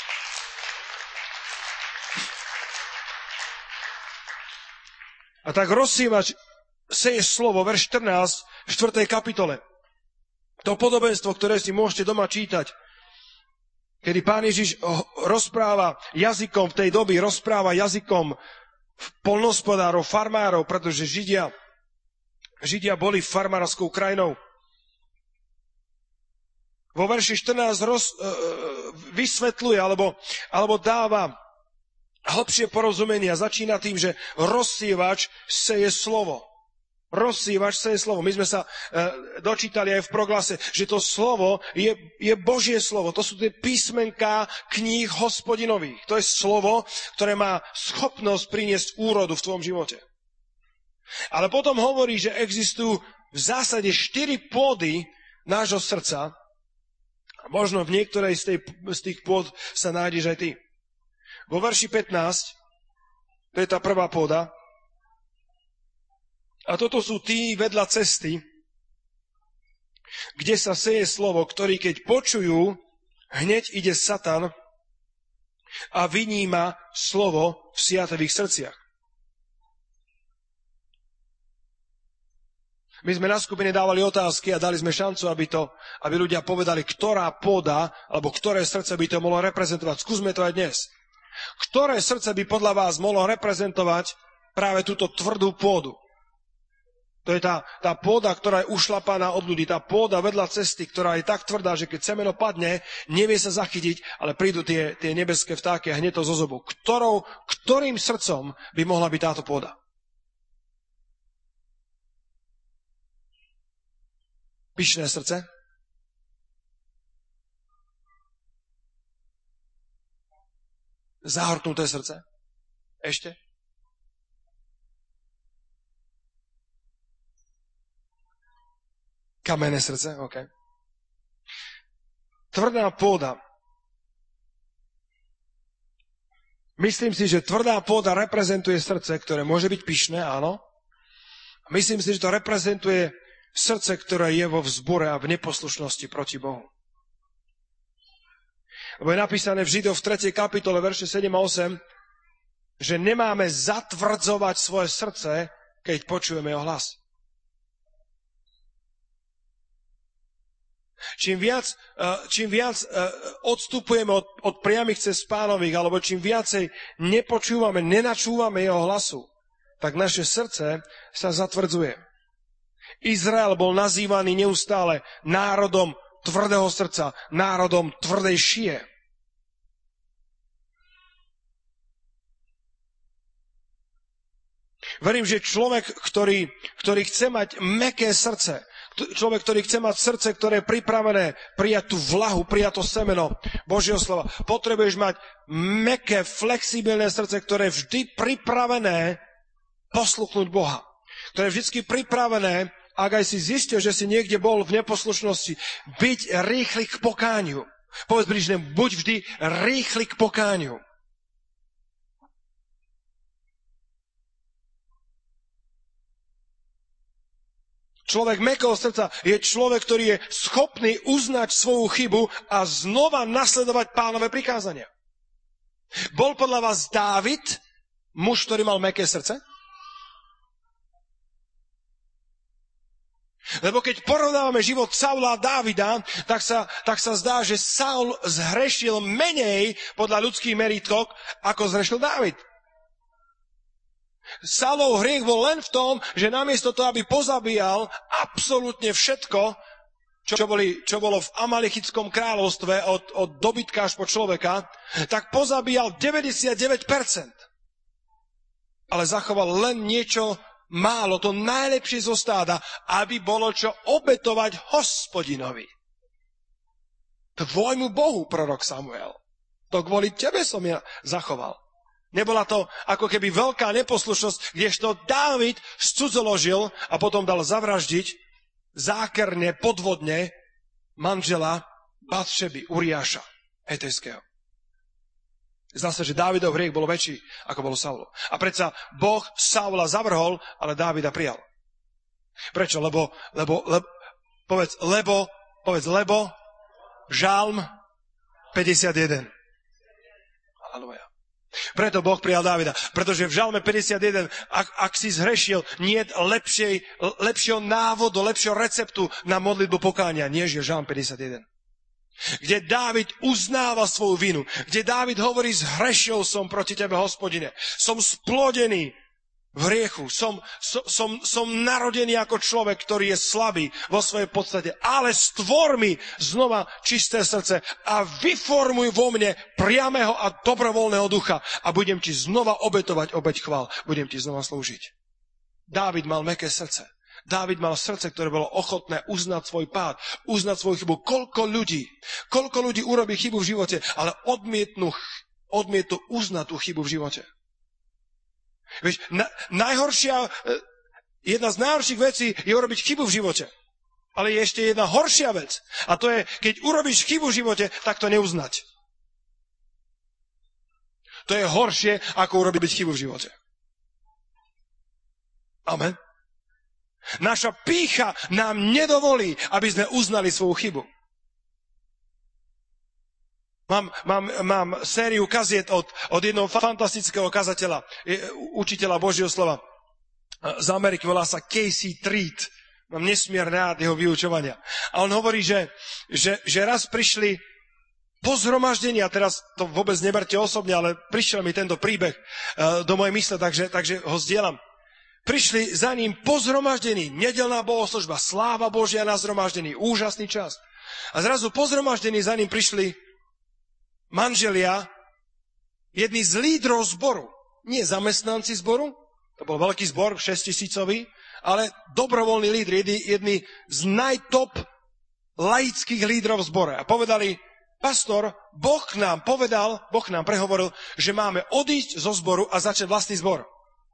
A tak rozsievač seje slovo, verš 14, 4. kapitole. To podobenstvo, ktoré si môžete doma čítať, kedy Pán Ježiš rozpráva jazykom v tej doby, rozpráva jazykom poľnohospodárov, farmárov, pretože Židia boli farmárskou krajinou. Vo verši 14 vysvetľuje alebo dáva hlbšie porozumenia. Začína tým, že rozsievač seje slovo. Rozsievač seje slovo. My sme sa dočítali aj v proglase, že to slovo je Božie slovo. To sú tie písmenká kníh Hospodinových. To je slovo, ktoré má schopnosť priniesť úrodu v tvojom živote. Ale potom hovorí, že existujú v zásade 4 pôdy nášho srdca. A možno v niektorej z tých pôd sa nájdeš aj ty. Vo verši 15, to je tá prvá pôda, a toto sú tí vedľa cesty, kde sa seje slovo, ktorý keď počujú, hneď ide Satan a vyníma slovo v siatevých srdciach. My sme na skupine dávali otázky a dali sme šancu, aby ľudia povedali, ktorá pôda, alebo ktoré srdce by to mohlo reprezentovať. Skúsme to aj dnes. Ktoré srdce by podľa vás mohlo reprezentovať práve túto tvrdú pôdu? To je tá pôda, ktorá je ušlapaná od ľudí. Tá pôda vedľa cesty, ktorá je tak tvrdá, že keď semeno padne, nevie sa zachytiť, ale prídu tie nebeské vtáky a hneď to zo zobu. Ktorým srdcom by mohla byť táto pôda? Pyšné srdce? Zahorknuté srdce? Ešte? Kamenné srdce? OK. Tvrdá pôda. Myslím si, že tvrdá pôda reprezentuje srdce, ktoré môže byť pyšné, áno. Myslím si, že to reprezentuje srdce, ktoré je vo vzbure a v neposlušnosti proti Bohu. Lebo je napísané v Židov v 3. kapitole, verše 7 a 8, že nemáme zatvrdzovať svoje srdce, keď počujeme jeho hlas. Čím viac odstupujeme od priamých cest Pánových, alebo čím viacej nepočúvame, nenačúvame jeho hlasu, tak naše srdce sa zatvrdzuje. Izrael bol nazývaný neustále národom tvrdého srdca, národom tvrdej šie. Verím, že človek, ktorý chce mať mäkké srdce, človek, ktorý chce mať srdce, ktoré je pripravené prijať tú vlahu, prijať to semeno Božieho slova, potrebuješ mať mäkké, flexibilné srdce, ktoré je vždy pripravené posluchnúť Boha. Ktoré je vždy pripravené, ak aj si zistil, že si niekde bol v neposlušnosti, byť rýchly k pokániu. Povedz blížnemu, buď vždy rýchly k pokániu. Človek mäkkého srdca je človek, ktorý je schopný uznať svoju chybu a znova nasledovať Pánove prikázania. Bol podľa vás Dávid muž, ktorý mal mäkké srdce? Lebo keď porovnávame život Saula a Dávida, tak sa zdá, že Saul zhrešil menej podľa ľudských meritok, ako zhrešil Dávid. Saulov hriech bol len v tom, že namiesto toho, aby pozabíjal absolútne všetko, čo bolo v Amalechickom kráľovstve od dobytka až po človeka, tak pozabíjal 99%. Ale zachoval len niečo málo, to najlepšie zo stáda, aby bolo čo obetovať Hospodinovi. Tvojmu Bohu, prorok Samuel. To kvôli tebe som ja zachoval. Nebola to ako keby veľká neposlušnosť, kdežto Dávid scudzoložil a potom dal zavraždiť zákerne, podvodne manžela Batšeby, Uriáša, Hetejského. Zdá sa, že Dávidov hriech bol väčší, ako bol Saulov. A predsa Boh Saula zavrhol, ale Dávida prijal. Prečo? Lebo Žalm 51. Halleluja. Preto Boh prijal Dávida. Pretože v Žalme 51, ak si zhrešil, nie je lepšieho návodu, lepšieho receptu na modlitbu pokánia, než je Žalm 51. Kde Dávid uznáva svoju vinu. Kde Dávid hovorí, zhrešil som proti tebe, Hospodine. Som splodený v hriechu. Som narodený ako človek, ktorý je slabý vo svojej podstate. Ale stvor mi znova čisté srdce a vyformuj vo mne priamého a dobrovoľného ducha a budem ti znova obetovať obeť chvál. Budem ti znova slúžiť. Dávid mal mäkké srdce. Dávid mal srdce, ktoré bolo ochotné uznať svoj pád, uznať svoju chybu. Koľko ľudí urobí chybu v živote, ale odmietnú uznať tú chybu v živote. Vieš, jedna z najhorších vecí je urobiť chybu v živote. Ale je ešte jedna horšia vec. A to je, keď urobíš chybu v živote, tak to neuznať. To je horšie, ako urobiť chybu v živote. Amen. Naša pýcha nám nedovolí, aby sme uznali svoju chybu. Mám sériu kaziet od jednoho fantastického kazateľa, učiteľa Božieho slova z Ameriky, volá sa Casey Treat. Mám nesmierne rád jeho vyučovania. A on hovorí, že raz prišli po zhromaždení, a teraz to vôbec neberte osobne, ale prišiel mi tento príbeh do mojej mysle, takže ho zdieľam. Prišli za ním po zhromaždení, nedeľná bohoslužba, sláva Božia na zhromaždení, úžasný čas. A zrazu po zhromaždení za ním prišli manželia, jedni z lídrov zboru, nie zamestnanci zboru, to bol veľký zbor, 6 000, ale dobrovoľní lídri, jedni z najtop laických lídrov v zbore. A povedali, pastor, Boh nám prehovoril, že máme odísť zo zboru a začať vlastný zbor.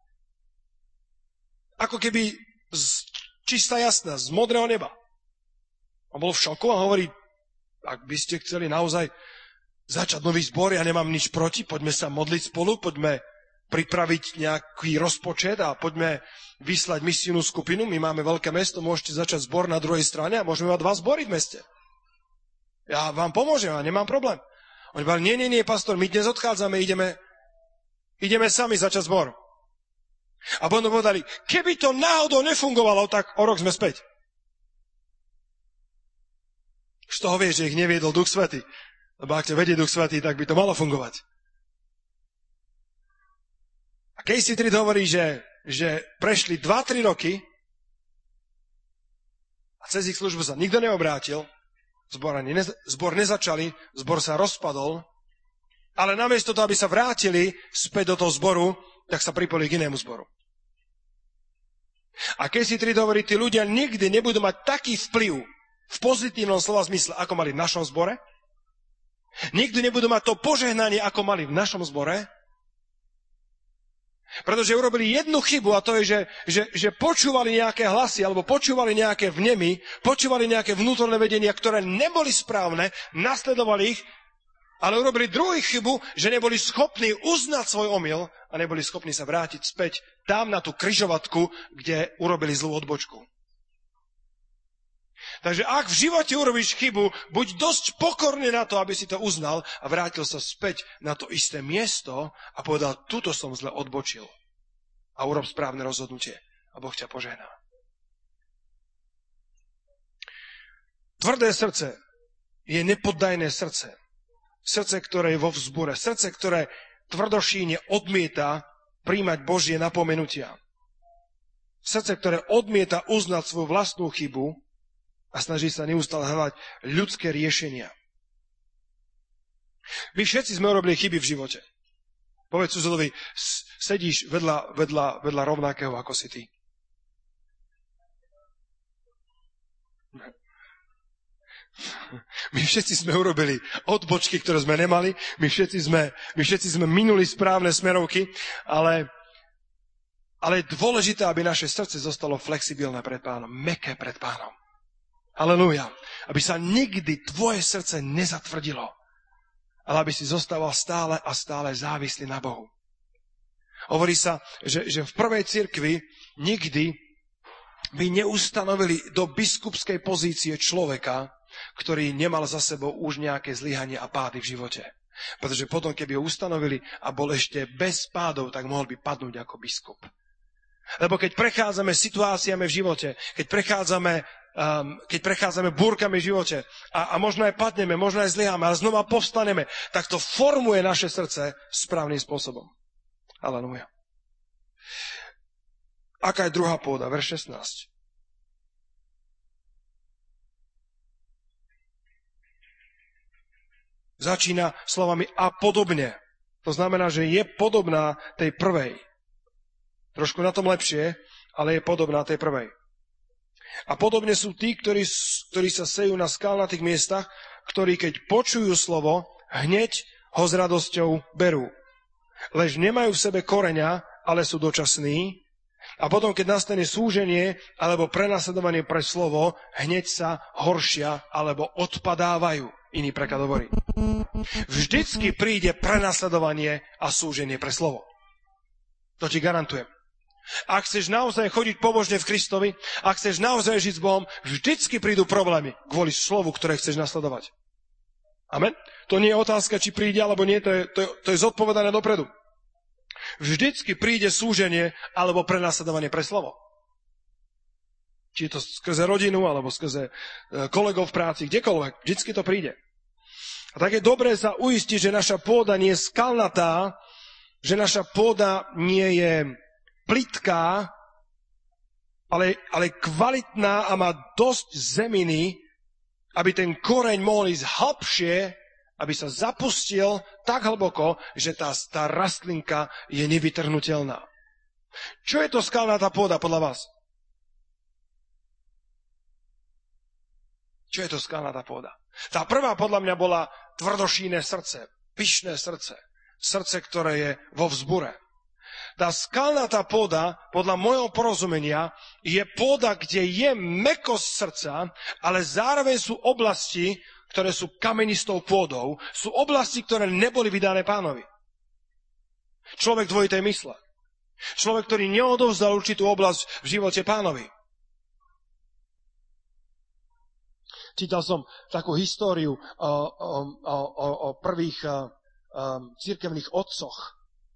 Ako keby čistá jasná, z modrého neba. On bol v šoku a hovorí, ak by ste chceli naozaj začať nový zbor, ja nemám nič proti, poďme sa modliť spolu, poďme pripraviť nejaký rozpočet a poďme vyslať misijnú skupinu. My máme veľké mesto, môžete začať zbor na druhej strane a môžeme mať 2 zbory v meste. Ja vám pomôžem, ja nemám problém. Oni povedali, nie, pastor, my dnes odchádzame, ideme sami začať zbor. A potom povedali, keby to náhodou nefungovalo, tak o rok sme späť. Z toho vieš, že ich neviedol Duch Svätý. Lebo ak ťa vedie Duch Svätý, tak by to malo fungovať. A Casey Treat hovorí, že prešli 2-3 roky a cez ich službu sa nikto neobrátil, zbor nezačali, zbor sa rozpadol, ale namiesto toho, aby sa vrátili späť do toho zboru, tak sa pripojili k inému zboru. A Casey Treat hovorí, tí ľudia nikdy nebudú mať taký vplyv v pozitívnom slova zmysle, ako mali v našom zbore. Nikdy nebudú mať to požehnanie, ako mali v našom zbore. Pretože urobili jednu chybu, a to je, že počúvali nejaké hlasy, alebo počúvali nejaké vnemy, počúvali nejaké vnútorné vedenia, ktoré neboli správne, nasledovali ich, ale urobili druhú chybu, že neboli schopní uznať svoj omyl a neboli schopní sa vrátiť späť tam na tú križovatku, kde urobili zlú odbočku. Takže ak v živote urobíš chybu, buď dosť pokorný na to, aby si to uznal a vrátil sa späť na to isté miesto a povedal, tuto som zle odbočil. A urob správne rozhodnutie a Boh ťa požehná. Tvrdé srdce je nepoddajné srdce. Srdce, ktoré je vo vzbure. Srdce, ktoré tvrdošíne odmieta príjmať Božie napomenutia. Srdce, ktoré odmieta uznať svoju vlastnú chybu a snaží sa neustále hľadať ľudské riešenia. My všetci sme urobili chyby v živote. Povedz susedovi, sedíš vedľa rovnakého ako si ty. My všetci sme urobili odbočky, ktoré sme nemali, my všetci sme minuli správne smerovky, ale je dôležité, aby naše srdce zostalo flexibilné pred Pánom, mäkké pred Pánom. Halelúja. Aby sa nikdy tvoje srdce nezatvrdilo, ale aby si zostával stále a stále závislý na Bohu. Hovorí sa, že v prvej cirkvi nikdy by neustanovili do biskupskej pozície človeka, ktorý nemal za sebou už nejaké zlyhanie a pády v živote. Pretože potom, keby ho ustanovili a bol ešte bez pádov, tak mohol by padnúť ako biskup. Lebo keď prechádzame situáciami v živote, keď prechádzame búrkami v živote a možno aj padneme, možno aj zlyháme, ale znova povstaneme, tak to formuje naše srdce správnym spôsobom. Halelúja. Aká je druhá pôda? Verš 16. Začína slovami a podobne. To znamená, že je podobná tej prvej. Trošku na tom lepšie, ale je podobná tej prvej. A podobne sú tí, ktorí sa sejú na skalnatých miestach, ktorí keď počujú slovo, hneď ho s radosťou berú. Lež nemajú v sebe koreňa, ale sú dočasní. A potom, keď nastane súženie alebo prenasledovanie pre slovo, hneď sa horšia alebo odpadávajú. Iný preklad hovorí. Vždycky príde prenasledovanie a súženie pre slovo. To ti garantujem. Ak chceš naozaj chodiť pobožne v Kristovi, ak chceš naozaj žiť s Bohom, vždycky prídu problémy kvôli slovu, ktoré chceš nasledovať. Amen? To nie je otázka, či príde alebo nie, to je zodpovedané dopredu. Vždycky príde súženie alebo prenasledovanie pre slovo. Či je to skrze rodinu, alebo skrze kolegov v práci, kdekoľvek. Vždycky to príde. A tak je dobré sa uistiť, že naša pôda nie je skalnatá, že naša pôda nie je plitká, ale kvalitná a má dosť zeminy, aby ten koreň mohol ísť hlbšie, aby sa zapustil tak hlboko, že tá rastlinka je nevytrhnutelná. Čo je to skalnatá pôda podľa vás? Čo je to skalnatá pôda? Tá prvá podľa mňa bola tvrdošíne srdce, pyšné srdce, srdce, ktoré je vo vzbure. Tá skalnatá pôda, podľa môjho porozumenia, je pôda, kde je mäkkosť srdca, ale zároveň sú oblasti, ktoré sú kamenistou pôdou, sú oblasti, ktoré neboli vydané Pánovi. Človek dvojitej mysle. Človek, ktorý neodovzdal určitú oblasť v živote Pánovi. Čítal som takú históriu o prvých cirkevných otcoch.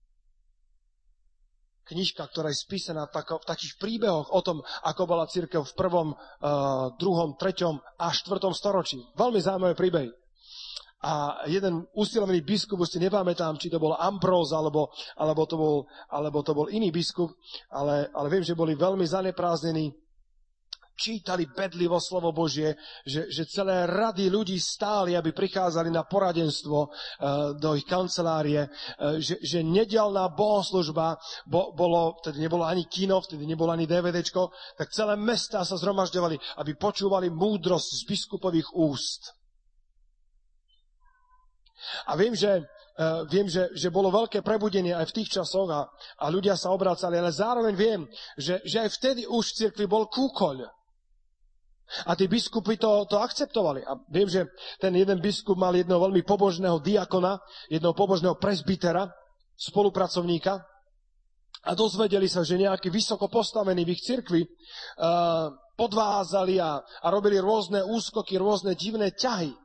Knižka, ktorá je spísaná v takých príbehoch o tom, ako bola cirkev v 1., 2., 3. a 4. storočí. Veľmi zaujímavé príbehy. A jeden usilovný biskup, už si nepamätám, či to bol Ambrós, alebo to bol iný biskup, ale viem, že boli veľmi zaneprázdnení, čítali bedlivo slovo Božie, že celé rady ľudí stáli, aby prichádzali na poradenstvo do ich kancelárie, že nedeľná bohoslužba vtedy nebolo ani kino, vtedy nebolo ani DVDčko, tak celé mestá sa zhromažďovali, aby počúvali múdrosť z biskupových úst. A viem, že bolo veľké prebudenie aj v tých časoch a ľudia sa obracali, ale zároveň viem, že aj vtedy už v cirkvi bol kúkoľ. A tí biskupy to akceptovali. A viem, že ten jeden biskup mal jedného veľmi pobožného diakona, jedného pobožného presbytera, spolupracovníka a dozvedeli sa, že nejakí vysoko postavení v ich cirkvi podvázali a robili rôzne úskoky, rôzne divné ťahy.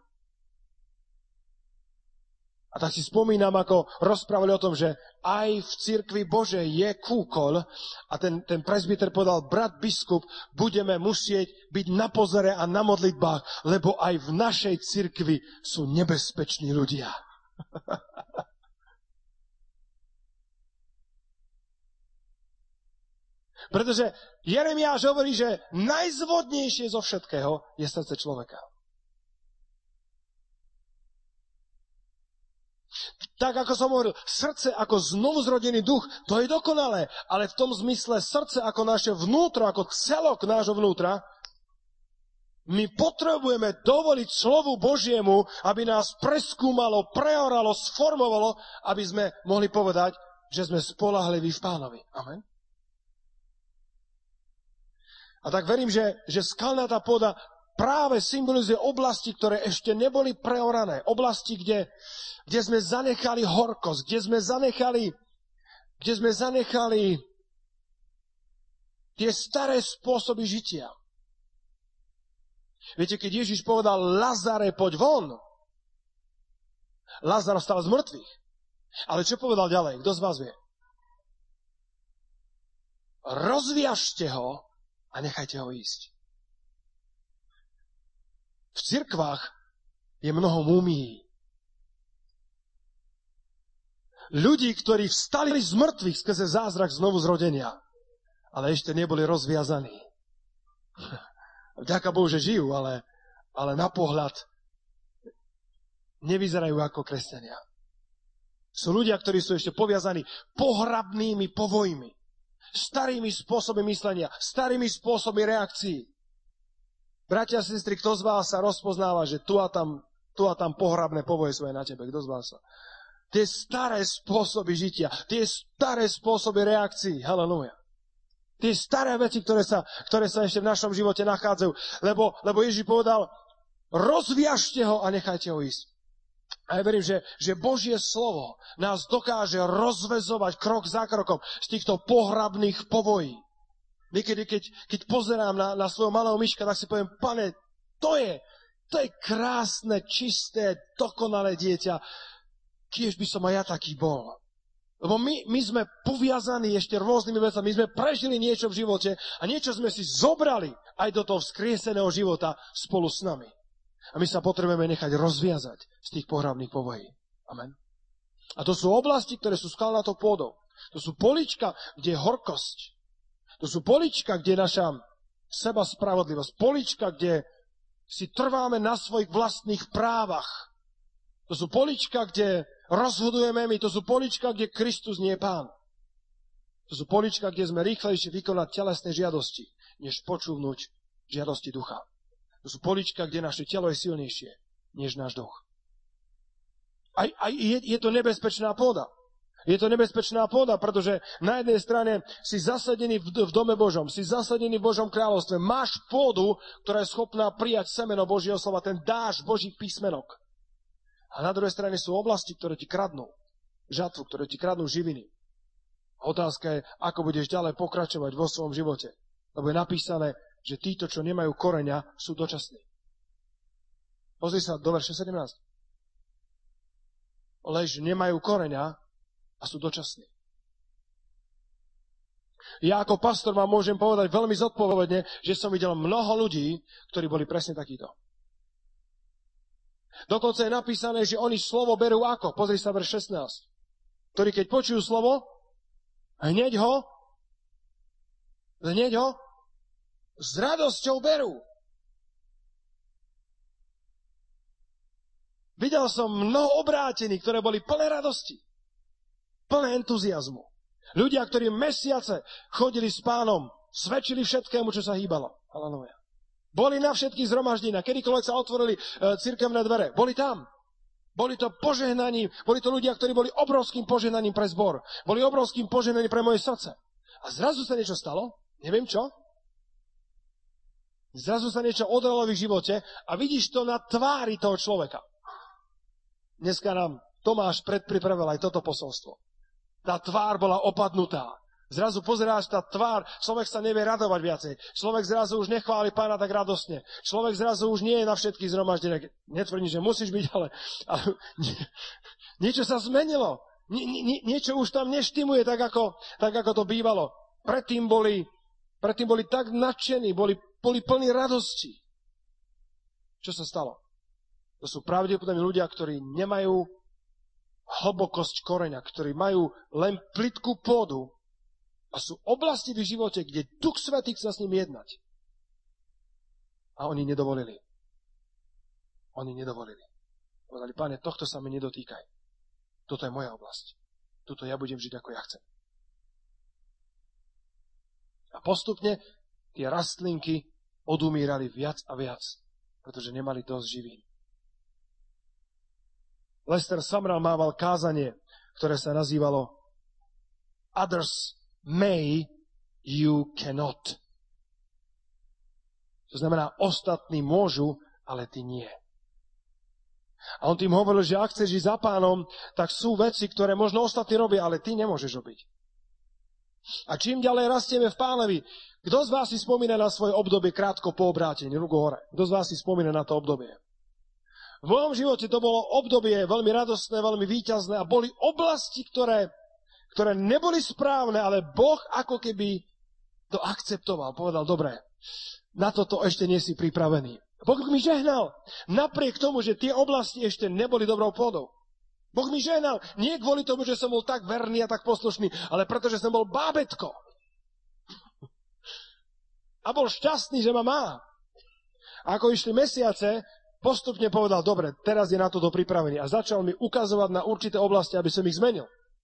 A tak si spomínam, ako rozprávali o tom, že aj v cirkvi Božej je kúkol a ten presbyter povedal, brat biskup, budeme musieť byť na pozore a na modlitbách, lebo aj v našej cirkvi sú nebezpeční ľudia. Pretože Jeremiáš hovorí, že najzvodnejšie zo všetkého je srdce človeka. Tak ako som hovoril, srdce ako znovuzrodený duch, to je dokonalé, ale v tom zmysle srdce ako naše vnútro, ako celok nášho vnútra, My potrebujeme dovoliť slovu Božiemu, aby nás preskúmalo, preoralo, sformovalo, aby sme mohli povedať, že sme spoľahliví v Pánovi. Amen. A tak verím, že skalnatá pôda práve symbolizuje oblasti, ktoré ešte neboli preorané. Oblasti, kde sme zanechali horkosť, kde sme zanechali tie staré spôsoby žitia. Viete, keď Ježiš povedal Lazare, poď von, Lazar vstal z mŕtvych. Ale čo povedal ďalej? Kto z vás vie? Rozviažte ho a nechajte ho ísť. V cirkvách je mnoho múmií. Ľudí, ktorí vstali z mŕtvych skrze zázrak znovu zrodenia, ale ešte neboli rozviazaní. Vďaka Bohu, že žijú, ale na pohľad nevyzerajú ako kresťania. Sú ľudia, ktorí sú ešte poviazaní pohrabnými povojmi, starými spôsobmi myslenia, starými spôsobmi reakcií. Bratia a sestry, kto z vás sa rozpoznáva, že tu a tam pohrabné povoje sú aj na tebe? Kto z vás sa? Tie staré spôsoby žitia, tie staré spôsoby reakcií. Halelúja. Tie staré veci, ktoré sa ešte v našom živote nachádzajú. Lebo Ježiš povedal, rozviažte ho a nechajte ho ísť. A ja verím, že Božie slovo nás dokáže rozväzovať krok za krokom z týchto pohrabných povojí. Niekedy, keď pozerám na svojho malého myška, tak si poviem, Pane, to je krásne, čisté, dokonalé dieťa. Kiež by som aj ja taký bol. Lebo my sme poviazaní ešte rôznymi vecami. My sme prežili niečo v živote a niečo sme si zobrali aj do toho vzkrieseného života spolu s nami. A my sa potrebujeme nechať rozviazať z tých pohrabných povojí. Amen. A to sú oblasti, ktoré sú skalnatou pôdou. To sú polička, kde je horkosť. To sú polička, kde je naša seba spravodlivosť. Polička, kde si trváme na svojich vlastných právach. To sú polička, kde rozhodujeme my, to sú polička, kde Kristus nie je Pán. To sú polička, kde sme rýchlejšie vykonať telesné žiadosti, než počúvnuť žiadosti ducha. To sú polička, kde naše telo je silnejšie, než náš duch. Je to nebezpečná pôda. Je to nebezpečná pôda, pretože na jednej strane si zasadený v dome Božom, si zasadený v Božom kráľovstve, máš pôdu, ktorá je schopná prijať semeno Božieho slova, ten dáš Božích písmenok. A na druhej strane sú oblasti, ktoré ti kradnú žatvu, ktoré ti kradnú živiny. Otázka je, ako budeš ďalej pokračovať vo svojom živote. Lebo je napísané, že títo, čo nemajú koreňa, sú dočasní. Pozri sa do verše 17. Lež nemajú koreňa a sú dočasní. Ja ako pastor vám môžem povedať veľmi zodpovedne, že som videl mnoho ľudí, ktorí boli presne takíto. Dokonca je napísané, že oni slovo berú ako? Pozri sa verš 16. Ktorí keď počujú slovo, hneď ho s radosťou berú. Videl som mnoho obrátených, ktoré boli plné radosti, plné entuziazmu. Ľudia, ktorí mesiace chodili s Pánom, svedčili všetkému, čo sa hýbalo. Halelúja. Boli na všetkých zhromaždeniach, kedykoľvek sa otvorili cirkevné dvere. Boli tam. Boli to požehnaním, boli to ľudia, ktorí boli obrovským požehnaním pre zbor. Boli obrovským požehnaním pre moje srdce. A zrazu sa niečo stalo, neviem čo. Zrazu sa niečo odralo v ich živote a vidíš to na tvári toho človeka. Dneska nám Tomáš predpripravil aj toto posolstvo. Tá tvár bola opadnutá. Zrazu pozeráš tá tvár, človek sa nevie radovať viacej. Človek zrazu už nechváli Pána tak radosne. Človek zrazu už nie je na všetkých zhromaždeniach. Netvrdím, že musíš byť, ale niečo sa zmenilo. Niečo už tam neštimuje tak, ako to bývalo. Predtým boli tak nadšení, boli plní radosti. Čo sa stalo? To sú pravdepodobne ľudia, ktorí nemajú hlbokosť koreňa, ktorí majú len plytkú pôdu a sú oblasti v živote, kde Duch Svätý chce s nimi jednať. A oni nedovolili. Povedali, Pane, tohto sa mi nedotýkaj. Toto je moja oblasť. Tuto ja budem žiť, ako ja chcem. A postupne tie rastlinky odumírali viac a viac, pretože nemali dosť živín. Lester Sumrall mával kázanie, ktoré sa nazývalo Others may, you cannot. To znamená, ostatní môžu, ale ty nie. A on tým hovoril, že ak chceš ísť za Pánom, tak sú veci, ktoré možno ostatní robia, ale ty nemôžeš robiť. A čím ďalej rastieme v Pánovi, kto z vás si spomína na svoje obdobie krátko po obrátení, ruku hore? Kto z vás si spomína na to obdobie? V mojom živote to bolo obdobie veľmi radostné, veľmi víťazné a boli oblasti, ktoré neboli správne, ale Boh ako keby to akceptoval. Povedal, dobre, na toto ešte nie si pripravený. Boh mi žehnal, napriek tomu, že tie oblasti ešte neboli dobrou pôdou. Boh mi žehnal, nie kvôli tomu, že som bol tak verný a tak poslušný, ale pretože som bol bábätko. A bol šťastný, že ma má. A ako išli mesiace, postupne povedal, dobre, teraz je na toto pripravený. A začal mi ukazovať na určité oblasti, aby som ich zmenil.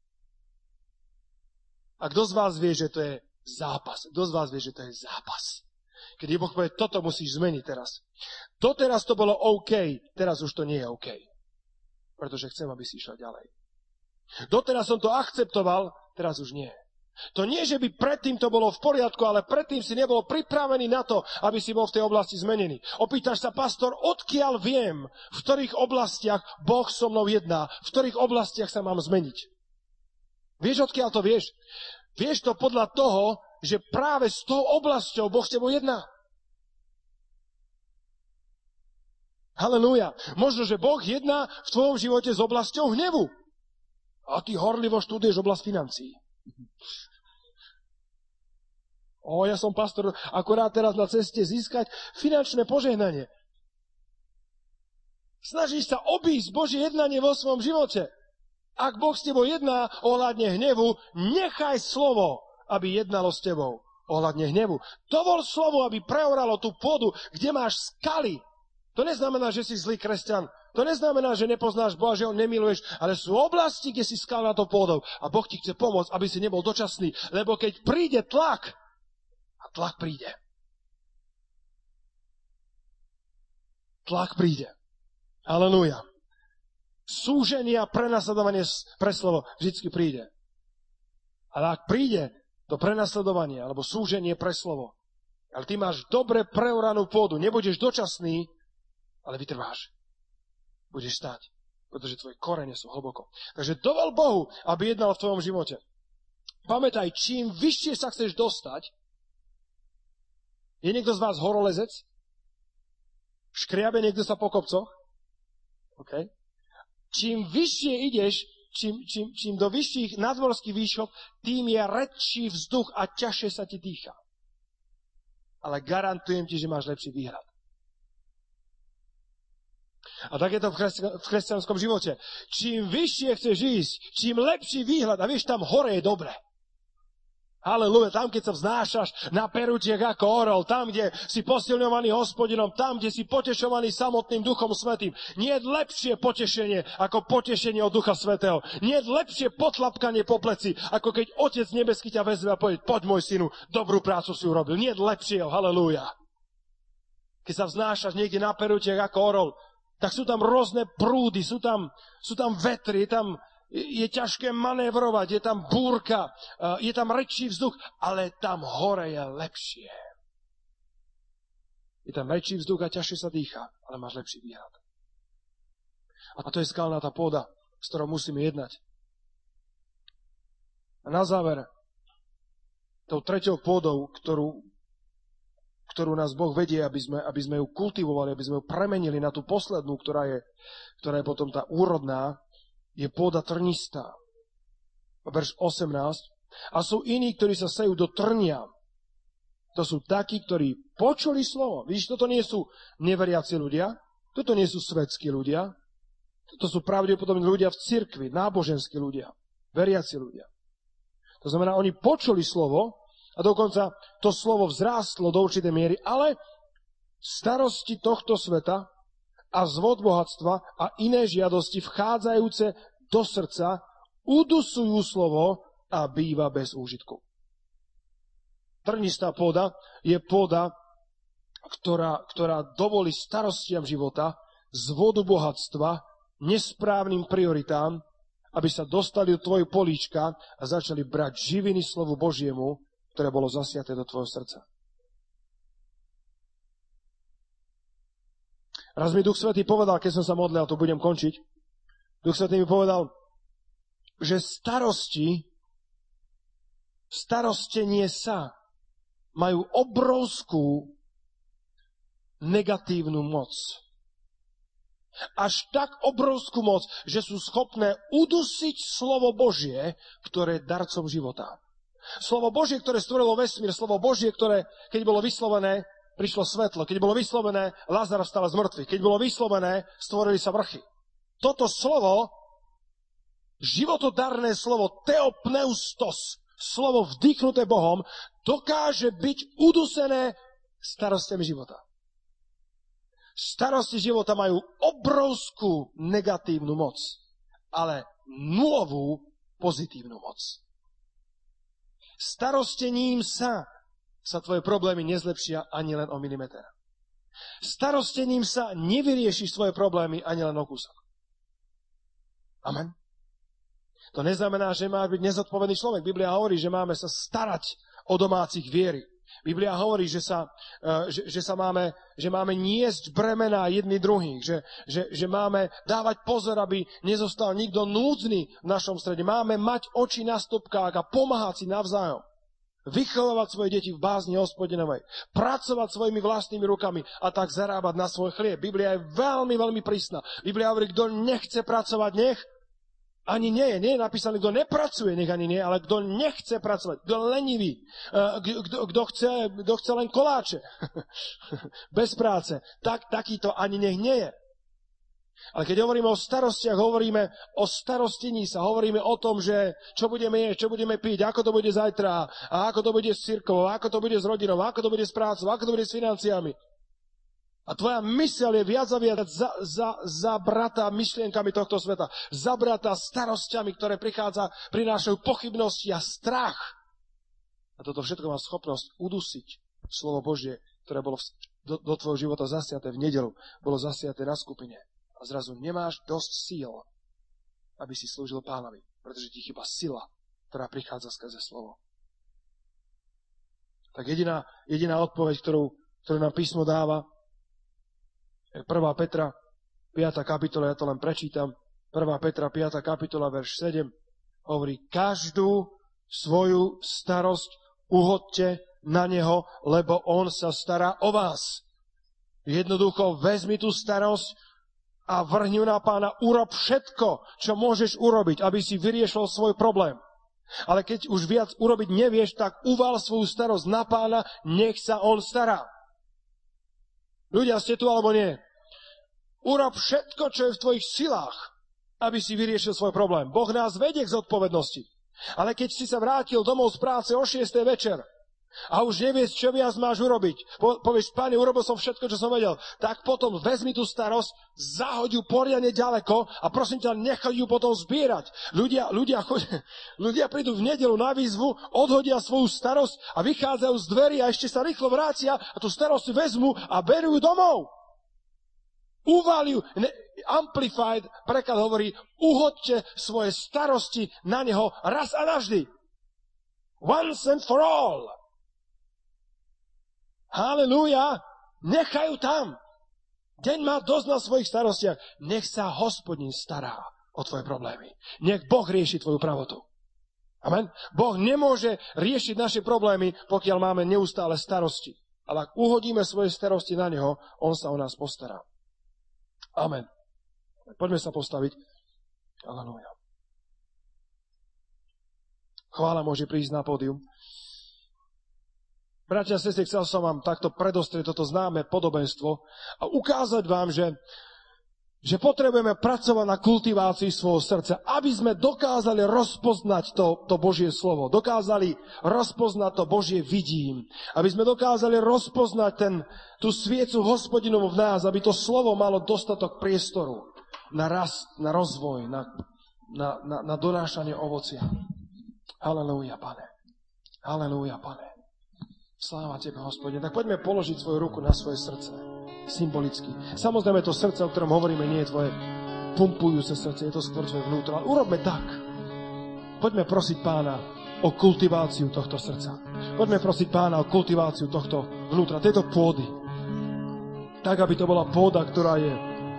A kto z vás vie, že to je zápas? Kto z vás vie, že to je zápas? Keď Boh povie, toto musíš zmeniť teraz. Doteraz to bolo OK, teraz už to nie je OK. Pretože chcem, aby si išiel ďalej. Doteraz som to akceptoval, teraz už nie. To nie, že by predtým to bolo v poriadku, ale predtým si nebol pripravený na to, aby si bol v tej oblasti zmenený. Opýtaš sa, pastor, odkiaľ viem, v ktorých oblastiach Boh so mnou jedná, v ktorých oblastiach sa mám zmeniť. Vieš, odkiaľ to vieš? Vieš to podľa toho, že práve s tou oblasťou Boh s tebou jedná. Halelúja. Možno, že Boh jedná v tvojom živote s oblasťou hnevu. A ty horlivo študuješ oblasť financií. Ja som pastor akorát teraz na ceste získať finančné požehnanie. Snažíš sa obísť Božie jednanie vo svojom živote. Ak Boh s tebou jedná ohľadne hnevu, nechaj slovo, aby jednalo s tebou ohľadne hnevu. Dovol slovo, aby preoralo tú pôdu, kde máš skaly. To neznamená, že si zlý kresťan. To neznamená, že nepoznáš Boha, že ho nemiluješ, ale sú oblasti, kde si skal na to pôdou. A Boh ti chce pomôcť, aby si nebol dočasný. Lebo keď príde tlak, a tlak príde. Tlak príde. Halelúja. Súženie a prenasledovanie pre slovo vždycky príde. Ale ak príde to prenasledovanie alebo súženie pre slovo, ale ty máš dobre preoranú pôdu, nebudeš dočasný, ale vytrváš. Budeš stáť, pretože tvoje korene sú hlboko. Takže dovol Bohu, aby jednal v tvojom živote. Pamätaj, čím vyššie sa chceš dostať, je niekto z vás horolezec? Škriabe niekto sa po kopcoch? OK. Čím vyššie ideš, čím do vyšších nadmorských výšok, tým je redší vzduch a ťažšie sa ti dýcha. Ale garantujem ti, že máš lepší výhľad. A tak je to v kresťanskom živote. Čím vyššie chceš ísť, čím lepší výhľad, a vieš, tam hore je dobre. Halelúja, tam, keď sa vznášaš na perutiach ako orol, tam, kde si posilňovaný Hospodinom, tam, kde si potešovaný samotným Duchom Svätým. Nie je lepšie potešenie, ako potešenie od Ducha Svätého. Nie je lepšie potlapkanie po pleci, ako keď Otec nebeský ťa vezme a povie, poď môj synu, dobrú prácu si urobil. Nie je lepšie, halelúja. Keď sa vznášaš niekde na perutiach ako orol, tak sú tam rôzne prúdy, sú tam vetry, je ťažké manévrovať, je tam búrka, je tam rečší vzduch, ale tam hore je lepšie. Je tam rečší vzduch a ťažšie sa dýcha, ale máš lepší výhľad. A to je skalnatá pôda, s ktorou musíme jednať. A na záver, tou treťou pôdou, ktorú nás Boh vedie, aby sme ju kultivovali, aby sme ju premenili na tú poslednú, ktorá je potom tá úrodná, je pôda trnistá. Verš 18. A sú iní, ktorí sa sejú do trnia. To sú takí, ktorí počuli slovo. Vidíš, toto nie sú neveriaci ľudia, toto nie sú svetskí ľudia, toto sú pravdepodobne ľudia v cirkvi, náboženskí ľudia, veriaci ľudia. To znamená, oni počuli slovo a dokonca to slovo vzrástlo do určitej miery, ale starosti tohto sveta a zvod bohatstva a iné žiadosti vchádzajúce do srdca udusujú slovo a býva bez úžitku. Trnistá pôda je pôda, ktorá dovolí starostiam života, zvodu bohatstva, nesprávnym prioritám, aby sa dostali do tvojho políčka a začali brať živiny slovu Božiemu, ktoré bolo zasiaté do tvojho srdca. Raz mi Duch Svätý povedal, keď som sa modlil, a tu budem končiť, Duch Svätý mi povedal, že starostenie sa majú obrovskú negatívnu moc. Až tak obrovskú moc, že sú schopné udusiť slovo Božie, ktoré je darcom života. Slovo Božie, ktoré stvorilo vesmír, slovo Božie, ktoré, keď bolo vyslovené, prišlo svetlo. Keď bolo vyslovené, Lazar vstal z mŕtvych. Keď bolo vyslovené, stvorili sa vrchy. Toto slovo, životodarné slovo, theopneustos, slovo vdýchnuté Bohom, dokáže byť udusené starostiami života. Starosti života majú obrovskú negatívnu moc, ale nulovú pozitívnu moc. Starostením sa tvoje problémy nezlepšia ani len o milimeter. Starostením sa nevyriešiš svoje problémy ani len o kúsok. Amen. To neznamená, že má byť nezodpovedný človek. Biblia hovorí, že máme sa starať o domácich viery. Biblia hovorí, že máme niesť bremená jedni druhých, že máme dávať pozor, aby nezostal nikto núdzny v našom strede. Máme mať oči na stopkách a pomáhať si navzájom. Vychovávať svoje deti v bázni Hospodinovej, pracovať svojimi vlastnými rukami a tak zarábať na svoj chlieb. Biblia je veľmi, veľmi prísna. Biblia hovorí, kto nechce pracovať, nech ani nie je. Nie je napísané, kto nepracuje, nech ani nie, ale kto nechce pracovať, kto lenivý, kto chce len koláče bez práce, takýto ani nech nie je. Ale keď hovoríme o starostiach, hovoríme o starostení sa, hovoríme o tom, že čo budeme jesť, čo budeme piť, ako to bude zajtra, a ako to bude s cirkvou, ako to bude s rodinou, ako to bude s prácou, ako to bude s financiami. A tvoja myseľ je viac a viac zabratá myšlienkami tohto sveta, zabratá starosťami, ktoré prinášajú pochybnosti a strach. A toto všetko má schopnosť udusiť slovo Božie, ktoré bolo do tvojho života zasiaté v nedeľu, bolo zasiaté na skupine. A zrazu nemáš dosť síl, aby si slúžil Pánovi, pretože ti chýba sila, ktorá prichádza skrze slovo. Tak jediná odpoveď, ktorú nám písmo dáva, je 1. Petra, 5. kapitola, ja to len prečítam. 1. Petra, 5. kapitola, verš 7, hovorí, každú svoju starosť uhodte na neho, lebo on sa stará o vás. Jednoducho vezmi tú starosť a vrhni na Pána, urob všetko, čo môžeš urobiť, aby si vyriešil svoj problém. Ale keď už viac urobiť nevieš, tak uval svoju starosť na Pána, nech sa on stará. Ľudia, ste tu alebo nie? Urob všetko, čo je v tvojich silách, aby si vyriešil svoj problém. Boh nás vedie k zodpovednosti. Ale keď si sa vrátil domov z práce o 6. večer a už nevieš, čo viac máš urobiť, povieš, Pane, urobil som všetko, čo som vedel, tak potom vezmi tú starosť, zahoď ju poriadne ďaleko a prosím ťa, nechaj ju potom zbierať. Ľudia prídu v nedeľu na výzvu, odhodia svoju starosť a vychádzajú z dverí a ešte sa rýchlo vrátia a tú starosť vezmu a berú ju domov. Uvali ju. Amplified preklad hovorí, uhoďte svoje starosti na neho raz a navždy. Once and for all. Halelúja. Nechajú tam. Deň má dosť na svojich starostiach. Nech sa Hospodin stará o tvoje problémy. Nech Boh rieši tvoju pravotu. Amen. Boh nemôže riešiť naše problémy, pokiaľ máme neustále starosti. Ale ak uhodíme svoje starosti na neho, on sa o nás postará. Amen. Poďme sa postaviť. Halelúja. Chvála môže prísť na pódium. Bratia a sestry, chcel som vám takto predostrieť toto známe podobenstvo a ukázať vám, že potrebujeme pracovať na kultivácii svojho srdca, aby sme dokázali rozpoznať to Božie slovo, dokázali rozpoznať to Božie vidím, aby sme dokázali rozpoznať tú sviecu Hospodinovu v nás, aby to slovo malo dostatok priestoru na rast, na rozvoj, na donášanie ovocia. Halelúja, Pane. Halelúja, Pane. Sláva Tebe, Hospodine. Tak poďme položiť svoju ruku na svoje srdce. Symbolicky. Samozrejme, to srdce, o ktorom hovoríme, nie je tvoje pumpujúce srdce, je to skôr tvoje vnútro. Ale urobme tak. Poďme prosiť Pána o kultiváciu tohto srdca. Poďme prosiť Pána o kultiváciu tohto vnútra, tejto pôdy. Tak, aby to bola pôda, ktorá je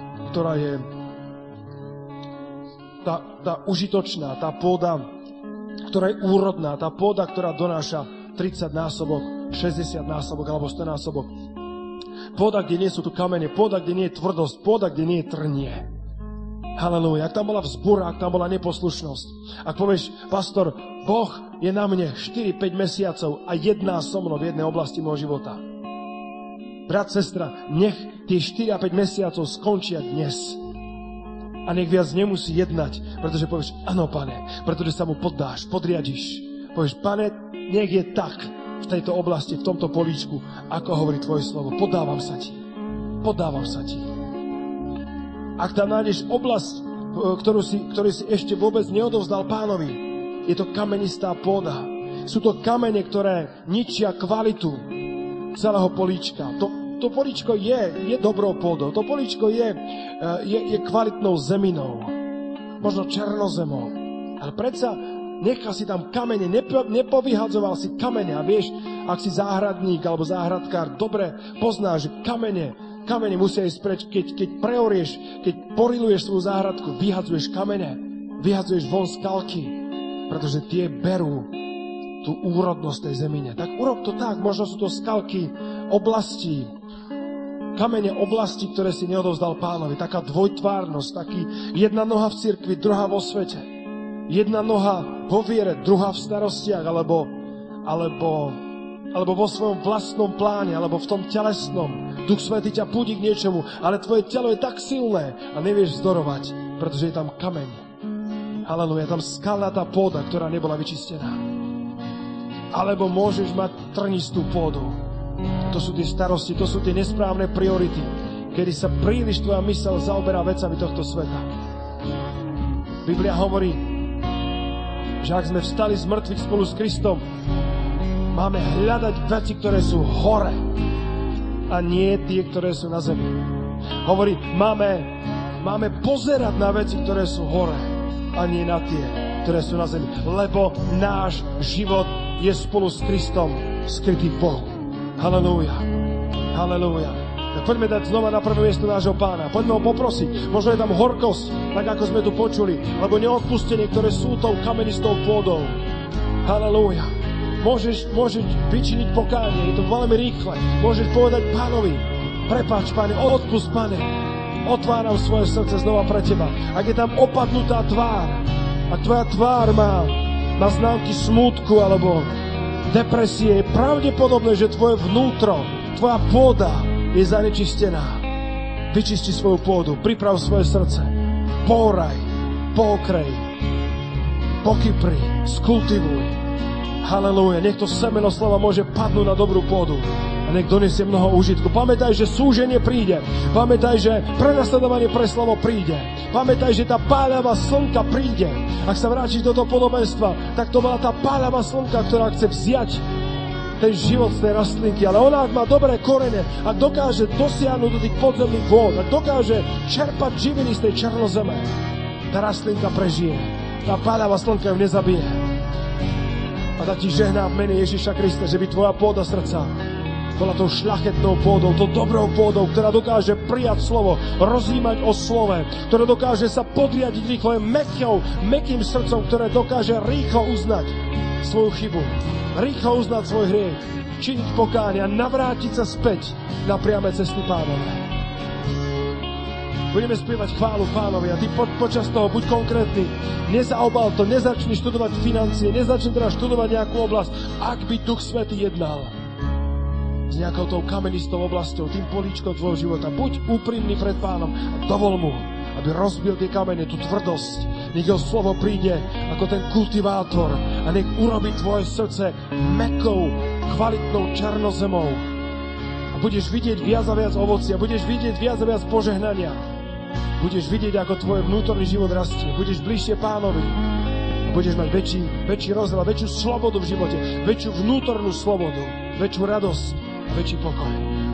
tá užitočná, tá pôda, ktorá je úrodná, tá pôda, ktorá donáša 30 násobok, 60 násobok alebo 100 násobok. Pôda, kde nie sú tu kamene, pôda, kde nie je tvrdosť, pôda, kde nie je trnie. Halelúja. Ak tam bola vzbúra, ak tam bola neposlušnosť. Ak povieš, pastor, Boh je na mne 4-5 mesiacov a jedná so mnou v jednej oblasti môjho života. Brat, sestra, nech tie 4 a 5 mesiacov skončia dnes. A nech viac nemusí jednať, pretože povieš, áno, Pane, pretože sa mu poddáš, podriadiš. Povieš, Pane, nech je tak v tejto oblasti, v tomto políčku, ako hovorí tvoje slovo. Podávam sa ti. Podávam sa ti. Ak tam nájdeš oblasť, ktorú si ešte vôbec neodovzdal Pánovi, je to kamenistá pôda. Sú to kamene, ktoré ničia kvalitu celého políčka. To políčko je dobrou pôdou. To políčko je kvalitnou zeminou. Možno černozemou. Ale predsa nechal si tam kamene, nepovyhadzoval si kamene. A vieš, ak si záhradník alebo záhradkár, dobre poznáš, že kamene musia ísť preč. Keď preorieš, keď poriluješ svoju záhradku, vyhadzuješ kamene, vyhadzuješ von skalky, pretože tie berú tú úrodnosť tej zemine. Tak urob to tak, možno sú to skalky oblastí, kamene oblasti, ktoré si neodovzdal Pánovi. Taká dvojtvárnosť, taký jedna noha v cirkvi, druhá vo svete. Jedna noha vo viere, druhá v starostiach, alebo vo svojom vlastnom pláne, alebo v tom telesnom. Duch Svätý ťa púdi k niečomu, ale tvoje telo je tak silné a nevieš vzdorovať, pretože je tam kameň. Halelúja, tam skalnatá pôda, ktorá nebola vyčistená. Alebo môžeš mať trnistú pôdu. To sú tie starosti, to sú tie nesprávne priority, kedy sa príliš tvoja myseľ zaoberá vecami tohto sveta. Biblia hovorí, že ak sme vstali z mŕtvych spolu s Kristom, máme hľadať veci, ktoré sú hore a nie tie, ktoré sú na zemi. Hovorí, máme pozerať na veci, ktoré sú hore a nie na tie, ktoré sú na zemi. Lebo náš život je spolu s Kristom skrytý v Bohu. Halelúja. Halelúja. Tak poďme dať znova na prvé miesto nášho Pána. Poďme ho poprosiť. Možno je tam horkosť, tak ako sme tu počuli, alebo neodpustenie, ktoré sú tou kamenistou pôdou. Halelúja. Môžeš vyčiniť pokánie, je to veľmi rýchle. Môžeš povedať Pánovi, prepáč, Pane, odpusť, Pane. Otváram svoje srdce znova pre Teba. Ak je tam opadnutá tvár, ak tvoja tvár má známky smútku alebo depresie, je pravdepodobné, že tvoje vnútro, tvoja pôda je zanečistená. Vyčisti svoju pôdu, priprav svoje srdce, pooraj, pookrej, pokypri, skultivuj. Halelúja, nech to semeno slova môže padnúť na dobrú pôdu a nech donesie mnoho úžitku. Pamätaj, že súženie príde. Pamätaj, že prenasledovanie pre slovo príde. Pamätaj, že tá páľava slnka príde. Ak sa vrátiš do toho podobenstva, tak to bola tá páľava slnka, ktorá chce vziať ten život z tej rastlinky. Ale ona, ak má dobré korene, ak dokáže dosiahnuť do tých podzemných vôd, ak dokáže čerpať živiny z tej černozeme, tá rastlinka prežije. Tá páľava slnka ju nezabije. A tak ti žehnám v mene Ježiša Krista, že by tvoja pôda srdca bola tou šľachetnou pôdou, tou dobrou pôdou, ktorá dokáže prijať slovo, rozímať o slove, ktorá dokáže sa podriadiť rýchlo, mäkkým srdcom, ktoré dokáže rýchlo uznať svoju chybu, rýchlo uznať svoj hriech, činiť pokánie a navrátiť sa späť na priame cesty Pánové. Budeme spievať chválu Pánovi a ty počas toho buď konkrétny. Nezaobal to, nezačni študovať financie, nezačni teda študovať nejakú oblasť, ak by Duch Svätý jednal s nejakou tou kamenistou oblasťou, tým políčkom tvojho života. Buď úprimný pred Pánom a dovol mu, aby rozbil tie kamene, tú tvrdosť. Nech jeho slovo príde ako ten kultivátor a nech urobí tvoje srdce mäkkou, kvalitnou černozemou. A budeš vidieť viac a viac ovocia, budeš vidieť viac a viac požehnania. Budeš vidieť, ako tvoj vnútorný život rastie. Budeš bližšie Pánovi. A budeš mať väčší rozdiel, väčšiu slobodu v živote, väčšiu vnútornú slobodu. väčšiu radosť a väčší pokoj.